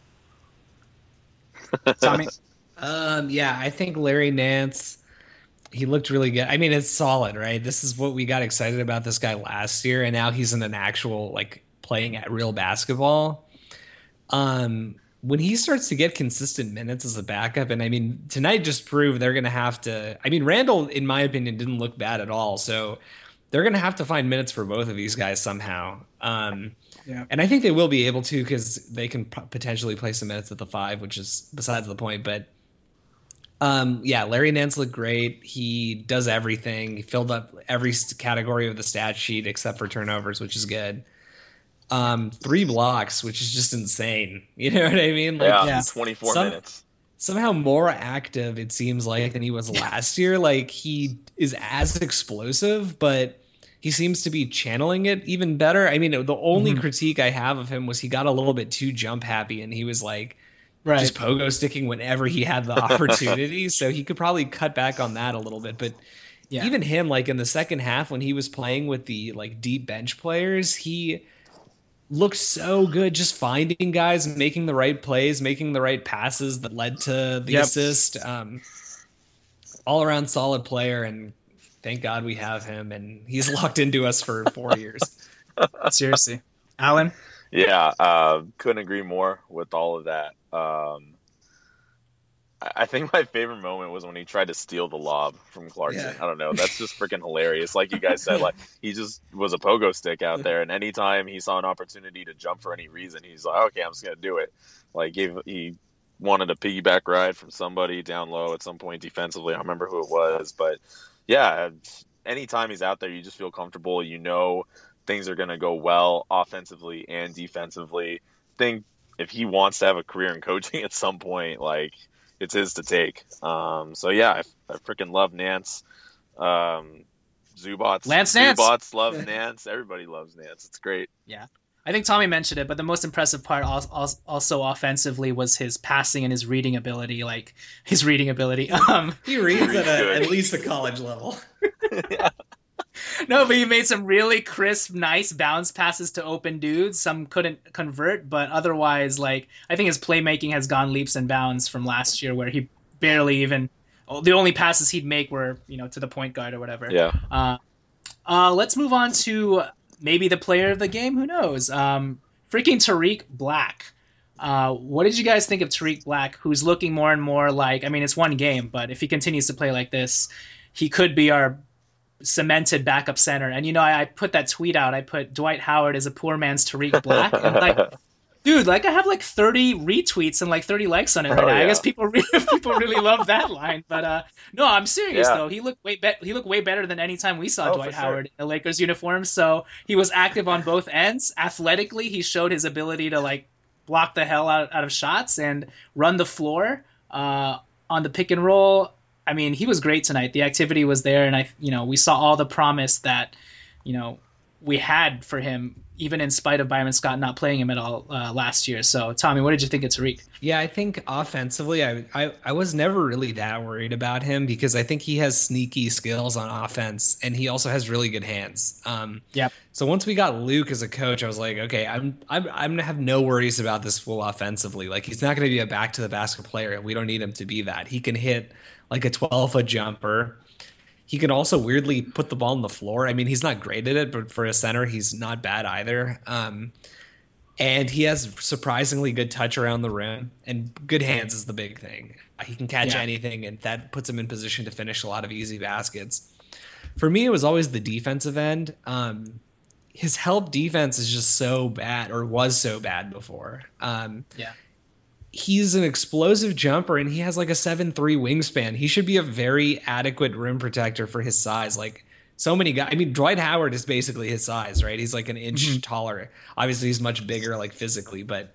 Tommy? Yeah, I think Larry Nance, he looked really good. I mean, it's solid, right? This is what we got excited about this guy last year, and now he's in an actual, playing at real basketball. When he starts to get consistent minutes as a backup, and I mean, tonight just proved they're going to have to, I mean, Randall, in my opinion, didn't look bad at all. So they're going to have to find minutes for both of these guys somehow. And I think they will be able to, because they can potentially play some minutes at the 5, which is besides the point. But Larry Nance looked great. He does everything. He filled up every category of the stat sheet except for turnovers, which is good. 3 blocks, which is just insane. You know what I mean? 24 minutes. Somehow more active, it seems like, than he was last year. Like, he is as explosive, but he seems to be channeling it even better. I mean, the only critique I have of him was he got a little bit too jump happy, and he was Right. just pogo sticking whenever he had the opportunity. So he could probably cut back on that a little bit. But even him, like in the second half when he was playing with the like deep bench players, he looked so good just finding guys, making the right plays, making the right passes that led to the assist. All around solid player, and thank God we have him, and he's locked into us for 4 years. Seriously. Alan? Yeah, couldn't agree more with all of that. I think my favorite moment was when he tried to steal the lob from Clarkson. Yeah. I don't know. That's just freaking hilarious. Like you guys said, like he just was a pogo stick out there, and anytime he saw an opportunity to jump for any reason, he's like, okay, I'm just going to do it. Like he wanted a piggyback ride from somebody down low at some point defensively. I don't remember who it was, but yeah, anytime he's out there, you just feel comfortable. You know things are going to go well offensively and defensively. I think if he wants to have a career in coaching at some point, like it's his to take. So yeah, I freaking love Nance. Zubats. Lance Nance. Zubats love Nance. Everybody loves Nance. It's great. Yeah. I think Tommy mentioned it, but the most impressive part also offensively was his passing and his reading ability. Like his reading ability. He reads at least the college level. Yeah. No, but he made some really crisp, nice bounce passes to open dudes. Some couldn't convert, but otherwise, like I think his playmaking has gone leaps and bounds from last year, where he barely even the only passes he'd make were to the point guard or whatever. Yeah. Let's move on to maybe the player of the game. Who knows? Freaking Tariq Black. What did you guys think of Tariq Black, who's looking more and more like, I mean, it's one game, but if he continues to play like this, he could be our cemented backup center. And, I put that tweet out. I put Dwight Howard is a poor man's Tariq Black. And like, dude, like I have like 30 retweets and like 30 likes on it right now. Yeah. I guess people really love that line. But no, I'm serious though. He looked way better than any time we saw Dwight Howard in the Lakers uniform. So he was active on both ends. Athletically, he showed his ability to like block the hell out of shots and run the floor on the pick and roll. I mean, he was great tonight. The activity was there, and we saw all the promise that we had for him, even in spite of Byron Scott not playing him at all last year. So, Tommy, what did you think of Tariq? Yeah, I think offensively, I was never really that worried about him because I think he has sneaky skills on offense, and he also has really good hands. Yep. So once we got Luke as a coach, I was like, okay, I'm gonna have no worries about this fool offensively. Like he's not gonna be a back to the basket player, and we don't need him to be that. He can hit like a 12-foot jumper. He can also weirdly put the ball on the floor. I mean, he's not great at it, but for a center, he's not bad either. And he has surprisingly good touch around the rim, and good hands is the big thing. He can catch anything, and that puts him in position to finish a lot of easy baskets. For me, it was always the defensive end. His help defense is just so bad, or was so bad before. He's an explosive jumper, and he has like a 7'3" wingspan. He should be a very adequate rim protector for his size. Like so many guys. I mean, Dwight Howard is basically his size, right? He's like an inch taller. Obviously, he's much bigger, like physically, but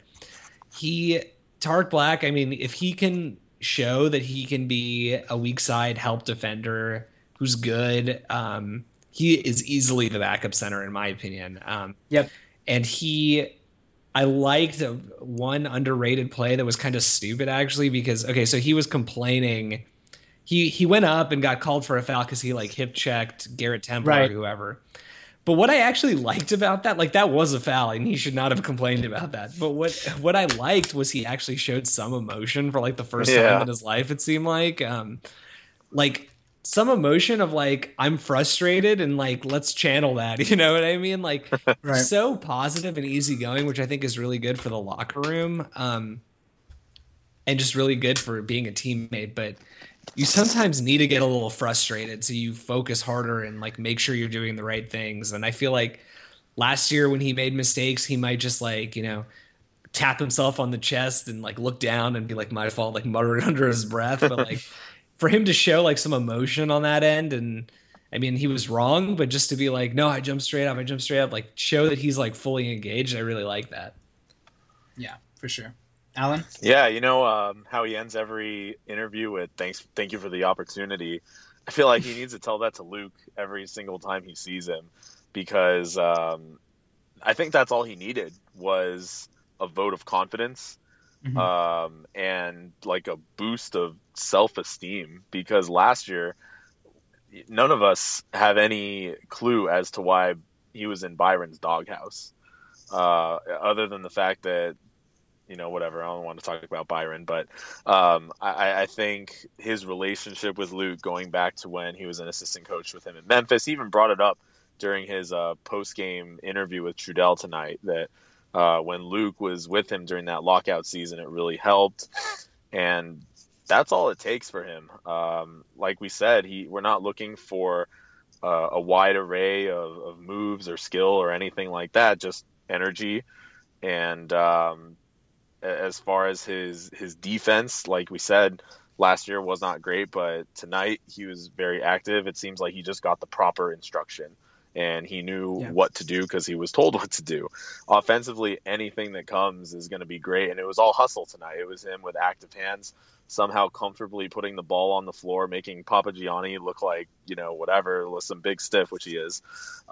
Tariq Black, I mean, if he can show that he can be a weak side help defender who's good, he is easily the backup center, in my opinion. And I liked one underrated play that was kind of stupid, actually, because, okay, so he was complaining. He went up and got called for a foul because he, like, hip-checked Garrett Temple or whoever. But what I actually liked about that, like, that was a foul, and he should not have complained about that. But what I liked was he actually showed some emotion for, like, the first time in his life, it seemed like. Like, some emotion of like, I'm frustrated and like, let's channel that. You know what I mean? Like so positive and easygoing, which I think is really good for the locker room. And just really good for being a teammate. But you sometimes need to get a little frustrated so you focus harder and like make sure you're doing the right things. And I feel like last year when he made mistakes, he might just like, tap himself on the chest and like look down and be like, my fault, like mutter it under his breath. But like, for him to show like some emotion on that end, and I mean, he was wrong, but just to be like, no, I jumped straight up, like show that he's like fully engaged. I really like that. Yeah, for sure. Alan? Yeah, how he ends every interview with thank you for the opportunity. I feel like he needs to tell that to Luke every single time he sees him, because I think that's all he needed was a vote of confidence. and like a boost of self-esteem, because last year none of us have any clue as to why he was in Byron's doghouse, other than the fact that, whatever, I don't want to talk about Byron, but I think his relationship with Luke, going back to when he was an assistant coach with him in Memphis, he even brought it up during his post-game interview with Trudell tonight, that when Luke was with him during that lockout season, it really helped. And that's all it takes for him. Like we said, we're not looking for a wide array of moves or skill or anything like that, just energy. And as far as his defense, like we said, last year was not great, but tonight he was very active. It seems like he just got the proper instruction, and he knew what to do because he was told what to do. Offensively, anything that comes is going to be great, and it was all hustle tonight. It was him with active hands, somehow comfortably putting the ball on the floor, making Papagianni look like, whatever, with some big stiff, which he is.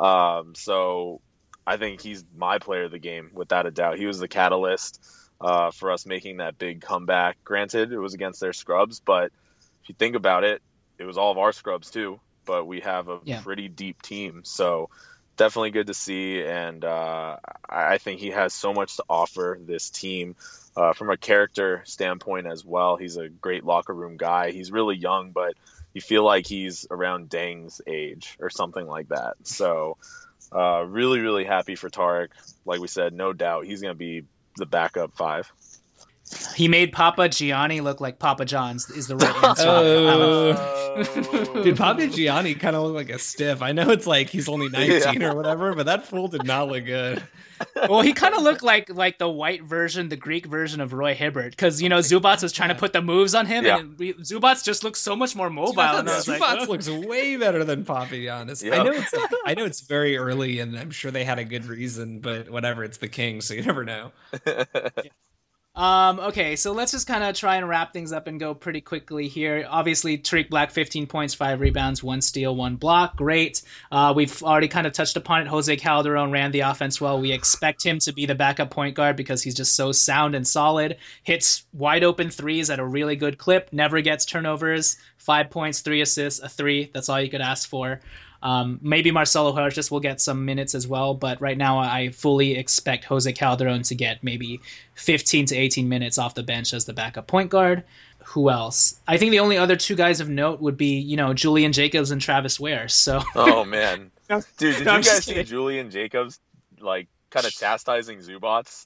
So I think he's my player of the game, without a doubt. He was the catalyst for us making that big comeback. Granted, it was against their scrubs, but if you think about it, it was all of our scrubs too. But we have a pretty deep team, so definitely good to see. And I think he has so much to offer this team from a character standpoint as well. He's a great locker room guy. He's really young, but you feel like he's around Deng's age or something like that. So really, really happy for Tarek. Like we said, no doubt he's going to be the backup 5. He made Papagianni look like Papa John's is the right answer. Dude, Papagianni kind of looked like a stiff. I know it's like he's only 19 or whatever, but that fool did not look good. Well, he kind of looked like the white version, the Greek version of Roy Hibbert, because Zubats was trying to put the moves on him, and Zubats just looks so much more mobile. Zubats looks way better than Papagiannis. Yep. I know it's very early, and I'm sure they had a good reason, but whatever, it's the King, so you never know. Okay, so let's just kind of try and wrap things up and go pretty quickly here. Obviously, Tariq Black, 15 points, 5 rebounds, 1 steal, 1 block. Great. We've already kind of touched upon it. Jose Calderon ran the offense well. We expect him to be the backup point guard because he's just so sound and solid. Hits wide open threes at a really good clip. Never gets turnovers. 5 points, 3 assists, a 3. That's all you could ask for. Maybe Marcelo Huertas will get some minutes as well, but right now I fully expect Jose Calderon to get maybe 15 to 18 minutes off the bench as the backup point guard. Who else? I think the only other 2 guys of note would be, Julian Jacobs and Travis Ware. So. Oh man, dude, did you guys see Julian Jacobs kind of chastising Zubats?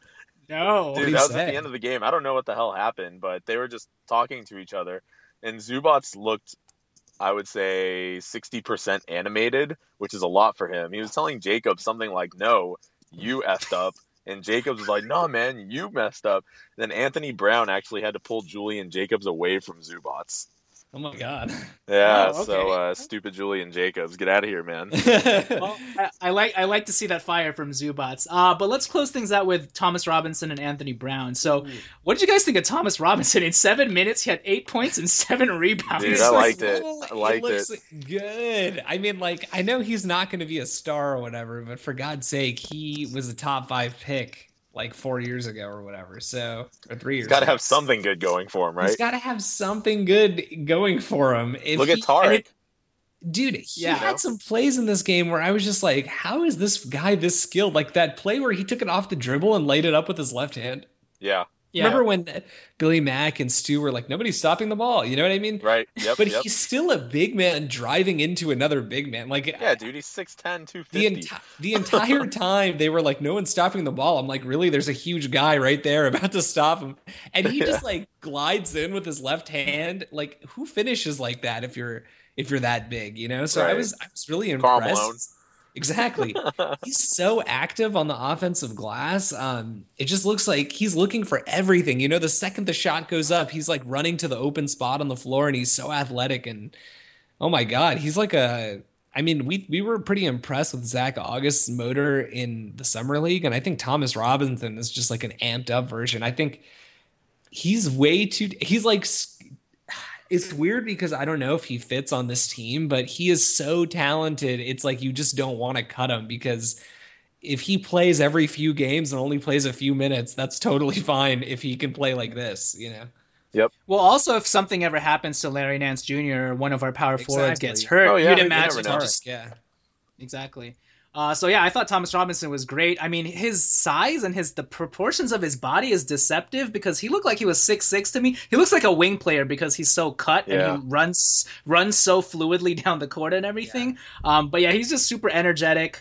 No, dude, that was at the end of the game. I don't know what the hell happened, but they were just talking to each other, and Zubats looked, I would say, 60% animated, which is a lot for him. He was telling Jacobs something like, "No, you effed up." And Jacobs was like, "No, man, you messed up." And then Anthony Brown actually had to pull Julian Jacobs away from Zubats. Oh, my God. Yeah, okay. So stupid Julian Jacobs. Get out of here, man. Well, I like to see that fire from Zubats. But let's close things out with Thomas Robinson and Anthony Brown. So what did you guys think of Thomas Robinson? In 7 minutes, he had 8 points and 7 rebounds. Dude, I liked it. It looks good. I mean, I know he's not going to be a star or whatever, but for God's sake, he was a top 5 pick 4 years ago or whatever, or 3 years. He's got to have something good going for him, right? He's got to have something good going for him. Look at Tarek. Dude, he had some plays in this game where I was just like, how is this guy this skilled? Like that play where he took it off the dribble and laid it up with his left hand. Yeah. Remember when Billy Mack and Stu were like, nobody's stopping the ball? You know what I mean? Right. Yep. But he's still a big man driving into another big man. Yeah, dude, he's 6'10", 250. The entire time they were like, no one's stopping the ball. I'm like, really? There's a huge guy right there about to stop him. And he just glides in with his left hand. Like, who finishes like that if you're that big, So right. I was really impressed. Karl Malone. Exactly. He's so active on the offensive glass. It just looks like he's looking for everything. The second the shot goes up, he's running to the open spot on the floor, and he's so athletic. And oh my God, he's we were pretty impressed with Zach August's motor in the summer league, and I think Thomas Robinson is just an amped up version. I think he's it's weird because I don't know if he fits on this team, but he is so talented. It's like you just don't want to cut him because if he plays every few games and only plays a few minutes, that's totally fine if he can play like this, you know? Yep. Well, also, if something ever happens to Larry Nance Jr., one of our power forwards gets hurt, Oh, yeah, you'd you imagine never know. just Yeah. exactly. So yeah, I thought Thomas Robinson was great. I mean, his size and the proportions of his body is deceptive because he looked like he was 6'6" to me. He looks like a wing player because he's so cut and he runs so fluidly down the court and everything. But yeah, he's just super energetic.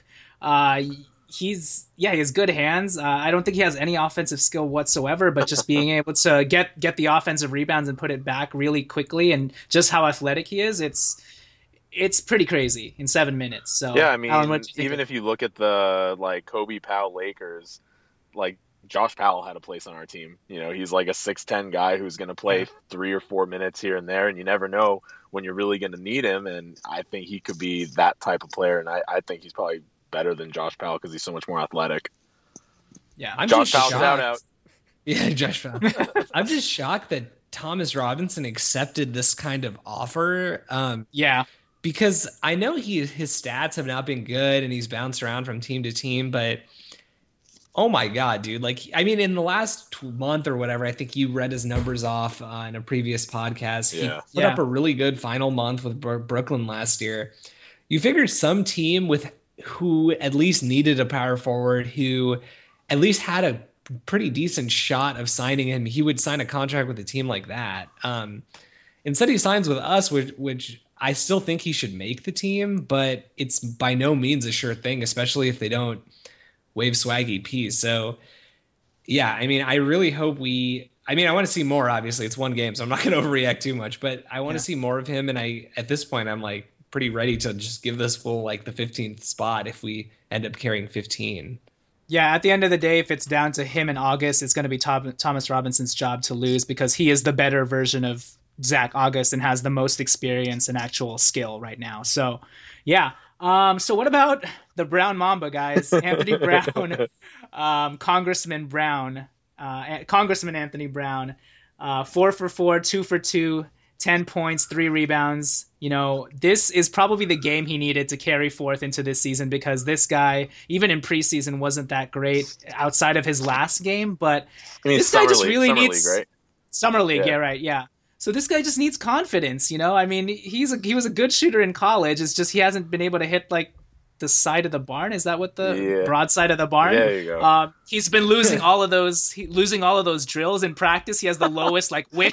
He has good hands. I don't think he has any offensive skill whatsoever, but just being able to get the offensive rebounds and put it back really quickly, and just how athletic he is, it's pretty crazy in 7 minutes. So yeah, I mean, Alan, even if you look at the Kobe Powell Lakers, Josh Powell had a place on our team. You know, he's like a 6'10" guy who's going to play 3 or 4 minutes here and there, and you never know when you're really going to need him. And I think he could be that type of player, and I think he's probably better than Josh Powell because he's so much more athletic. Yeah, I'm Josh just Powell, shocked. shout out. Yeah, Josh Powell. I'm just shocked that Thomas Robinson accepted this kind of offer. Because I know his stats have not been good and he's bounced around from team to team, but oh my God, dude. In the last month or whatever, I think you read his numbers off in a previous podcast. He put up a really good final month with Brooklyn last year. You figured some team who at least needed a power forward, who at least had a pretty decent shot of signing him, he would sign a contract with a team like that. Instead, he signs with us, which I still think he should make the team, but it's by no means a sure thing, especially if they don't waive Swaggy P. So, yeah, I mean, I really hope I want to see more, obviously. It's one game, so I'm not going to overreact too much, but I want to see more of him, and at this point, I'm pretty ready to just give this full the 15th spot if we end up carrying 15. Yeah, at the end of the day, if it's down to him in August, it's going to be Thomas Robinson's job to lose because he is the better version of Zach August and has the most experience and actual skill right now. So, yeah. So what about the Brown Mamba, guys? Anthony Brown, Congressman Anthony Brown, 4 for 4, 2 for 2, 10 points, 3 rebounds. You know, this is probably the game he needed to carry forth into this season because this guy, even in preseason, wasn't that great outside of his last game. But this guy just really needs Summer League, right? Summer League, yeah. So this guy just needs confidence, you know? I mean, he was a good shooter in college. It's just he hasn't been able to hit the side of the barn. Is that what the broad side of the barn? There you go. He's been losing all of those drills in practice. He has the lowest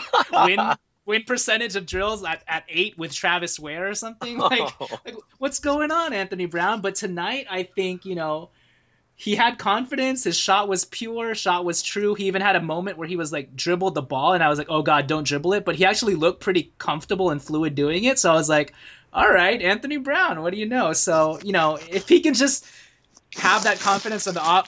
win percentage of drills at 8 with Travis Ware or something. What's going on, Anthony Brown? But tonight, I think, you know, he had confidence. His shot was pure. Shot was true. He even had a moment where he was dribbled the ball, and I was like, oh God, don't dribble it. But he actually looked pretty comfortable and fluid doing it. So I was like, all right, Anthony Brown, what do you know? So, you know, if he can just have that confidence on the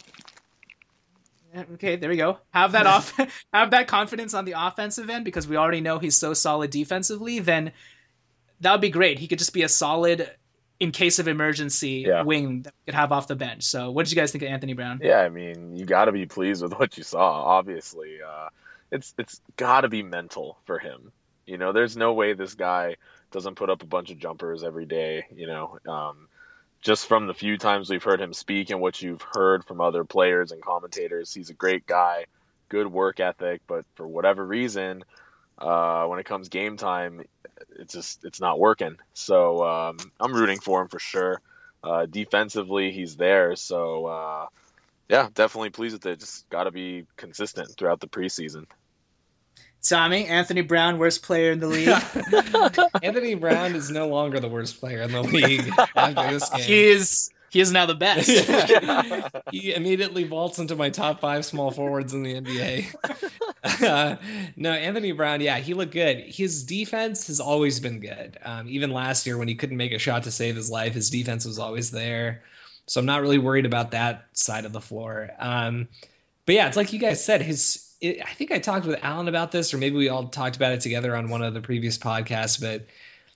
okay, there we go. Have that confidence on the offensive end because we already know he's so solid defensively, then that would be great. He could just be a solid, in case of emergency, wing that we could have off the bench. So what did you guys think of Anthony Brown? Yeah, I mean, you got to be pleased with what you saw, obviously. It's got to be mental for him. You know, there's no way this guy doesn't put up a bunch of jumpers every day, you know. Just from the few times we've heard him speak and what you've heard from other players and commentators, he's a great guy, good work ethic, but for whatever reason, when it comes game time, it's not working. So I'm rooting for him for sure. Defensively, he's there. So yeah, definitely pleased with it. Just got to be consistent throughout the preseason. Tommy, Anthony Brown, worst player in the league. Anthony Brown is no longer the worst player in the league after this game. He is now the best. Yeah. He immediately vaults into my top 5 small forwards in the NBA. No, Anthony Brown, yeah, he looked good. His defense has always been good. Even last year when he couldn't make a shot to save his life, his defense was always there. So I'm not really worried about that side of the floor. But yeah, it's like you guys said, I think I talked with Alan about this, or maybe we all talked about it together on one of the previous podcasts, but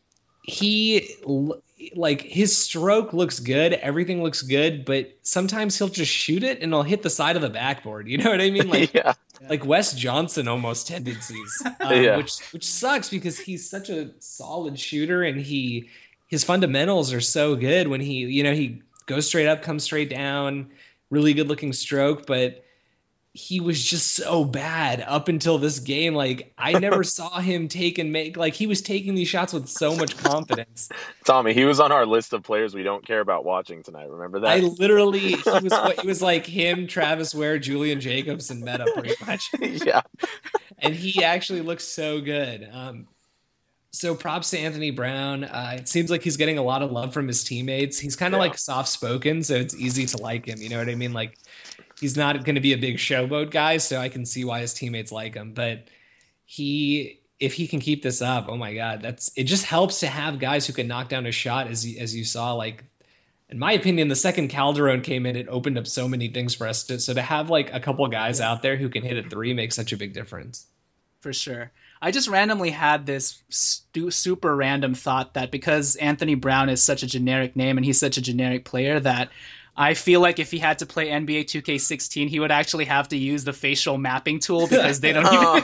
his stroke looks good. Everything looks good, but sometimes he'll just shoot it and it'll hit the side of the backboard. You know what I mean? Like Wes Johnson almost tendencies, which sucks because he's such a solid shooter and his fundamentals are so good when he goes straight up, comes straight down, really good looking stroke, but he was just so bad up until this game. Like, I never saw him take and make, like, he was taking these shots with so much confidence. Tommy, he was on our list of players we don't care about watching tonight. Remember that? I literally, it was like him, Travis Ware, Julian Jacobs, and Meta pretty much. Yeah. And he actually looks so good. So props to Anthony Brown. It seems like he's getting a lot of love from his teammates. He's kind of like soft-spoken, so it's easy to like him. You know what I mean? Like, he's not going to be a big showboat guy, so I can see why his teammates like him. But if he can keep this up, oh my God, it just helps to have guys who can knock down a shot, as you saw. Like, in my opinion, the second Calderon came in, it opened up so many things for us. So to have like a couple guys out there who can hit a three makes such a big difference. For sure. I just randomly had this super random thought that because Anthony Brown is such a generic name and he's such a generic player, that I feel like if he had to play NBA 2K16, he would actually have to use the facial mapping tool because they don't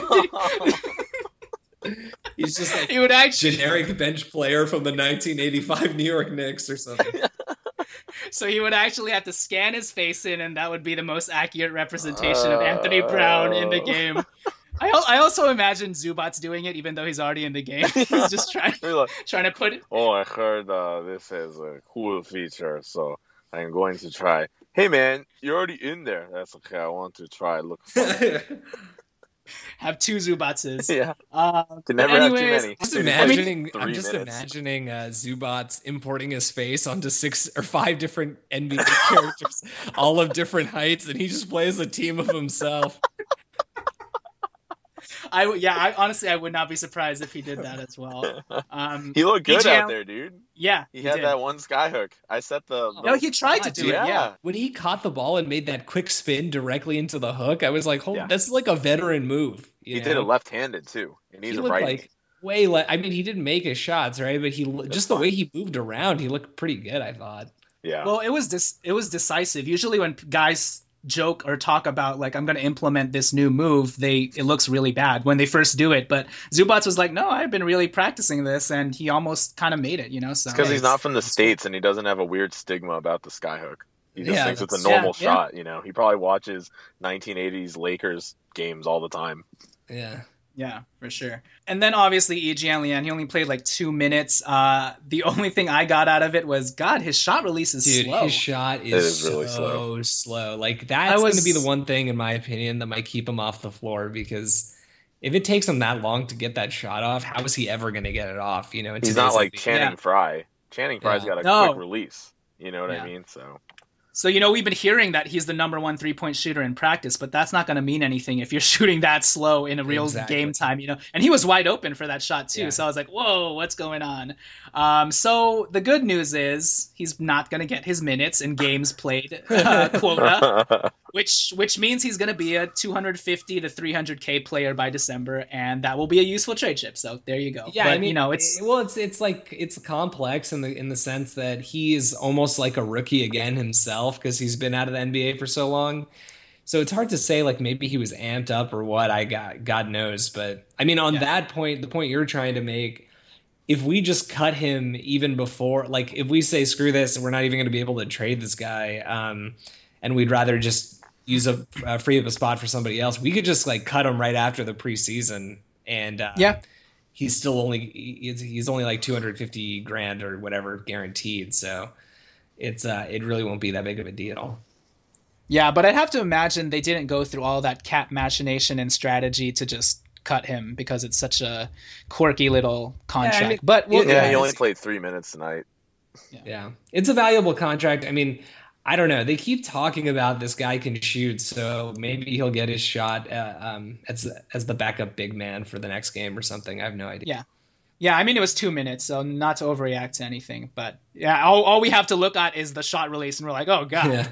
even... He's just like he would actually... generic bench player from the 1985 New York Knicks or something. So he would actually have to scan his face in, and that would be the most accurate representation of Anthony Brown in the game. I also imagine Zubats doing it, even though he's already in the game. He's just trying to put it... Oh, I heard this is a cool feature, so I'm going to try. Hey, man, you're already in there. That's okay. I want to try. Look fun. Have two Zubatses. Yeah. Can never have too many. I'm just imagining Zubats importing his face onto 6 or 5 different NBA characters, all of different heights, and he just plays a team of himself. I honestly, I would not be surprised if he did that as well. He looked good out there, dude. Yeah, he had that one skyhook. I set the. No, he tried to do it. Yeah. When he caught the ball and made that quick spin directly into the hook, I was like, that's like a veteran move. He did it left-handed too, and he's right. I mean, he didn't make his shots, right? But the way he moved around, he looked pretty good, I thought. Yeah. Well, it was decisive. Usually when guys joke or talk about like I'm going to implement this new move, it looks really bad when they first do it. But Zubats was like, no, I've been really practicing this, and he almost kind of made it. So because he's not from the States and he doesn't have a weird stigma about the skyhook. He just thinks it's a normal shot. He probably watches 1980s Lakers games all the time. Yeah, for sure. And then obviously Yijian Lian, he only played like 2 minutes. The only thing I got out of it was, God, his shot release is slow. His shot is really slow. Like, that's going to be the one thing, in my opinion, that might keep him off the floor, because if it takes him that long to get that shot off, how is he ever going to get it off? He's not like Channing Frye. Channing Frye's got a quick release. You know what I mean? So, we've been hearing that he's the number 1 3-point shooter in practice, but that's not going to mean anything if you're shooting that slow in a real game time, And he was wide open for that shot too. Yeah. So I was like, whoa, what's going on? So the good news is he's not going to get his minutes and games played quota, which means he's going to be a 250 to 300K player by December, and that will be a useful trade chip. So there you go. Yeah, but, I mean, it's complex in the sense that he is almost like a rookie again himself, because he's been out of the NBA for so long. So it's hard to say, like, maybe he was amped up or what. God knows. But I mean, on that point, the point you're trying to make, if we just cut him even before, like, if we say screw this and we're not even going to be able to trade this guy, and we'd rather just use free up a spot for somebody else, we could just like cut him right after the preseason, and he's still he's only like $250,000 or whatever guaranteed. So it really won't be that big of a deal. Yeah, but I'd have to imagine they didn't go through all that cap machination and strategy to just cut him, because it's such a quirky little contract. He only played 3 minutes tonight. Yeah, it's a valuable contract. I mean, I don't know. They keep talking about this guy can shoot, so maybe he'll get his shot as the backup big man for the next game or something. I have no idea. Yeah, I mean, it was 2 minutes, so not to overreact to anything. But yeah, all we have to look at is the shot release, and we're like, oh, God.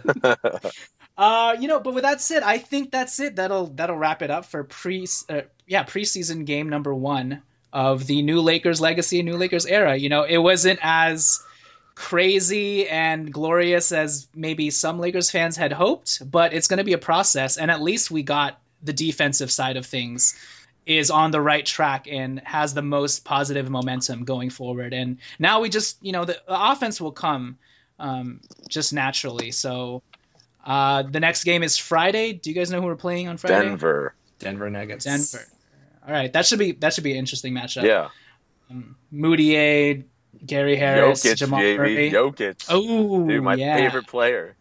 Yeah. But with that said, I think that's it. That'll wrap it up for preseason game number 1 of the new Lakers legacy, new Lakers era. It wasn't as crazy and glorious as maybe some Lakers fans had hoped, but it's going to be a process, and at least we got the defensive side of things is on the right track and has the most positive momentum going forward. And now we just, the offense will come just naturally. So The next game is Friday. Do you guys know who we're playing on Friday? Denver Nuggets. Denver. All right, that should be an interesting matchup. Yeah. Moutier, Gary Harris, Jokic, Jamal JV, Murray. Jokic. Oh, Dude, my favorite player.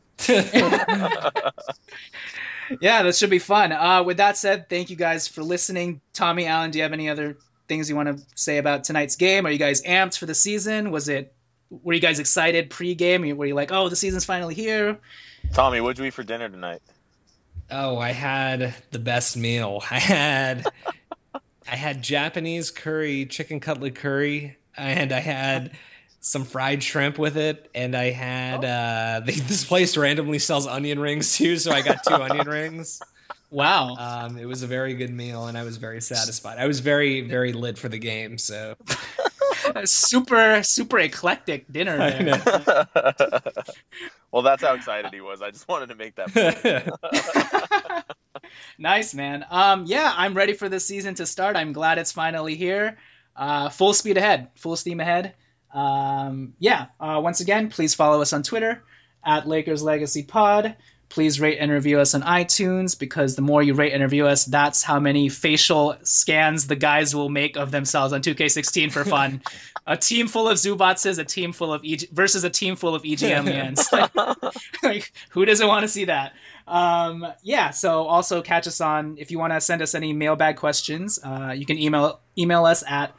Yeah, that should be fun. With that said, thank you guys for listening. Tommy, Alan, do you have any other things you want to say about tonight's game? Are you guys amped for the season? Were you guys excited pre-game? Were you like, oh, the season's finally here? Tommy, what'd you eat for dinner tonight? Oh, I had the best meal. I had Japanese curry, chicken cutlet curry, and I had some fried shrimp with it, and I had this place randomly sells onion rings too, so I got 2 onion rings. Wow. It was a very good meal, and I was very satisfied. I was very, very lit for the game, so A super eclectic dinner there. Well, that's how excited he was. I just wanted to make that point. Nice, man. Yeah, I'm ready for this season to start. I'm glad it's finally here. Full steam ahead. Once again, please follow us on Twitter at Lakers Legacy Pod. Please rate and review us on iTunes, because the more you rate and review us, that's how many facial scans the guys will make of themselves on 2K16 for fun. A team full of Zubotses, a team full of versus a team full of EGM mans. Like, who doesn't want to see that? So also catch us on, if you want to send us any mailbag questions, you can email us at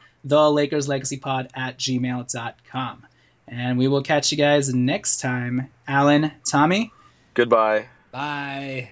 thelakerslegacypod@gmail.com. And we will catch you guys next time. Alan, Tommy? Goodbye. Bye.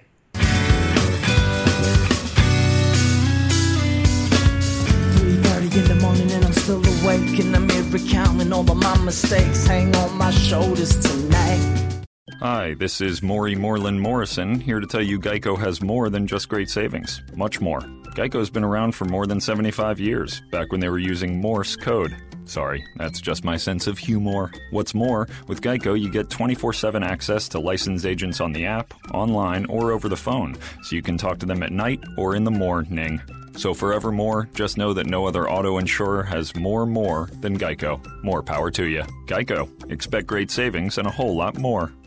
3:30 in the morning and I'm still awake, and I'm here recounting all of my mistakes. Hang on my shoulders tonight. Hi, this is Maury Moreland Morrison, here to tell you Geico has more than just great savings. Much more. Geico's been around for more than 75 years, back when they were using Morse code. Sorry, that's just my sense of humor. What's more, with Geico you get 24/7 access to licensed agents on the app, online, or over the phone, so you can talk to them at night or in the morning. So forevermore, just know that no other auto insurer has more than Geico. More power to you. Geico. Expect great savings and a whole lot more.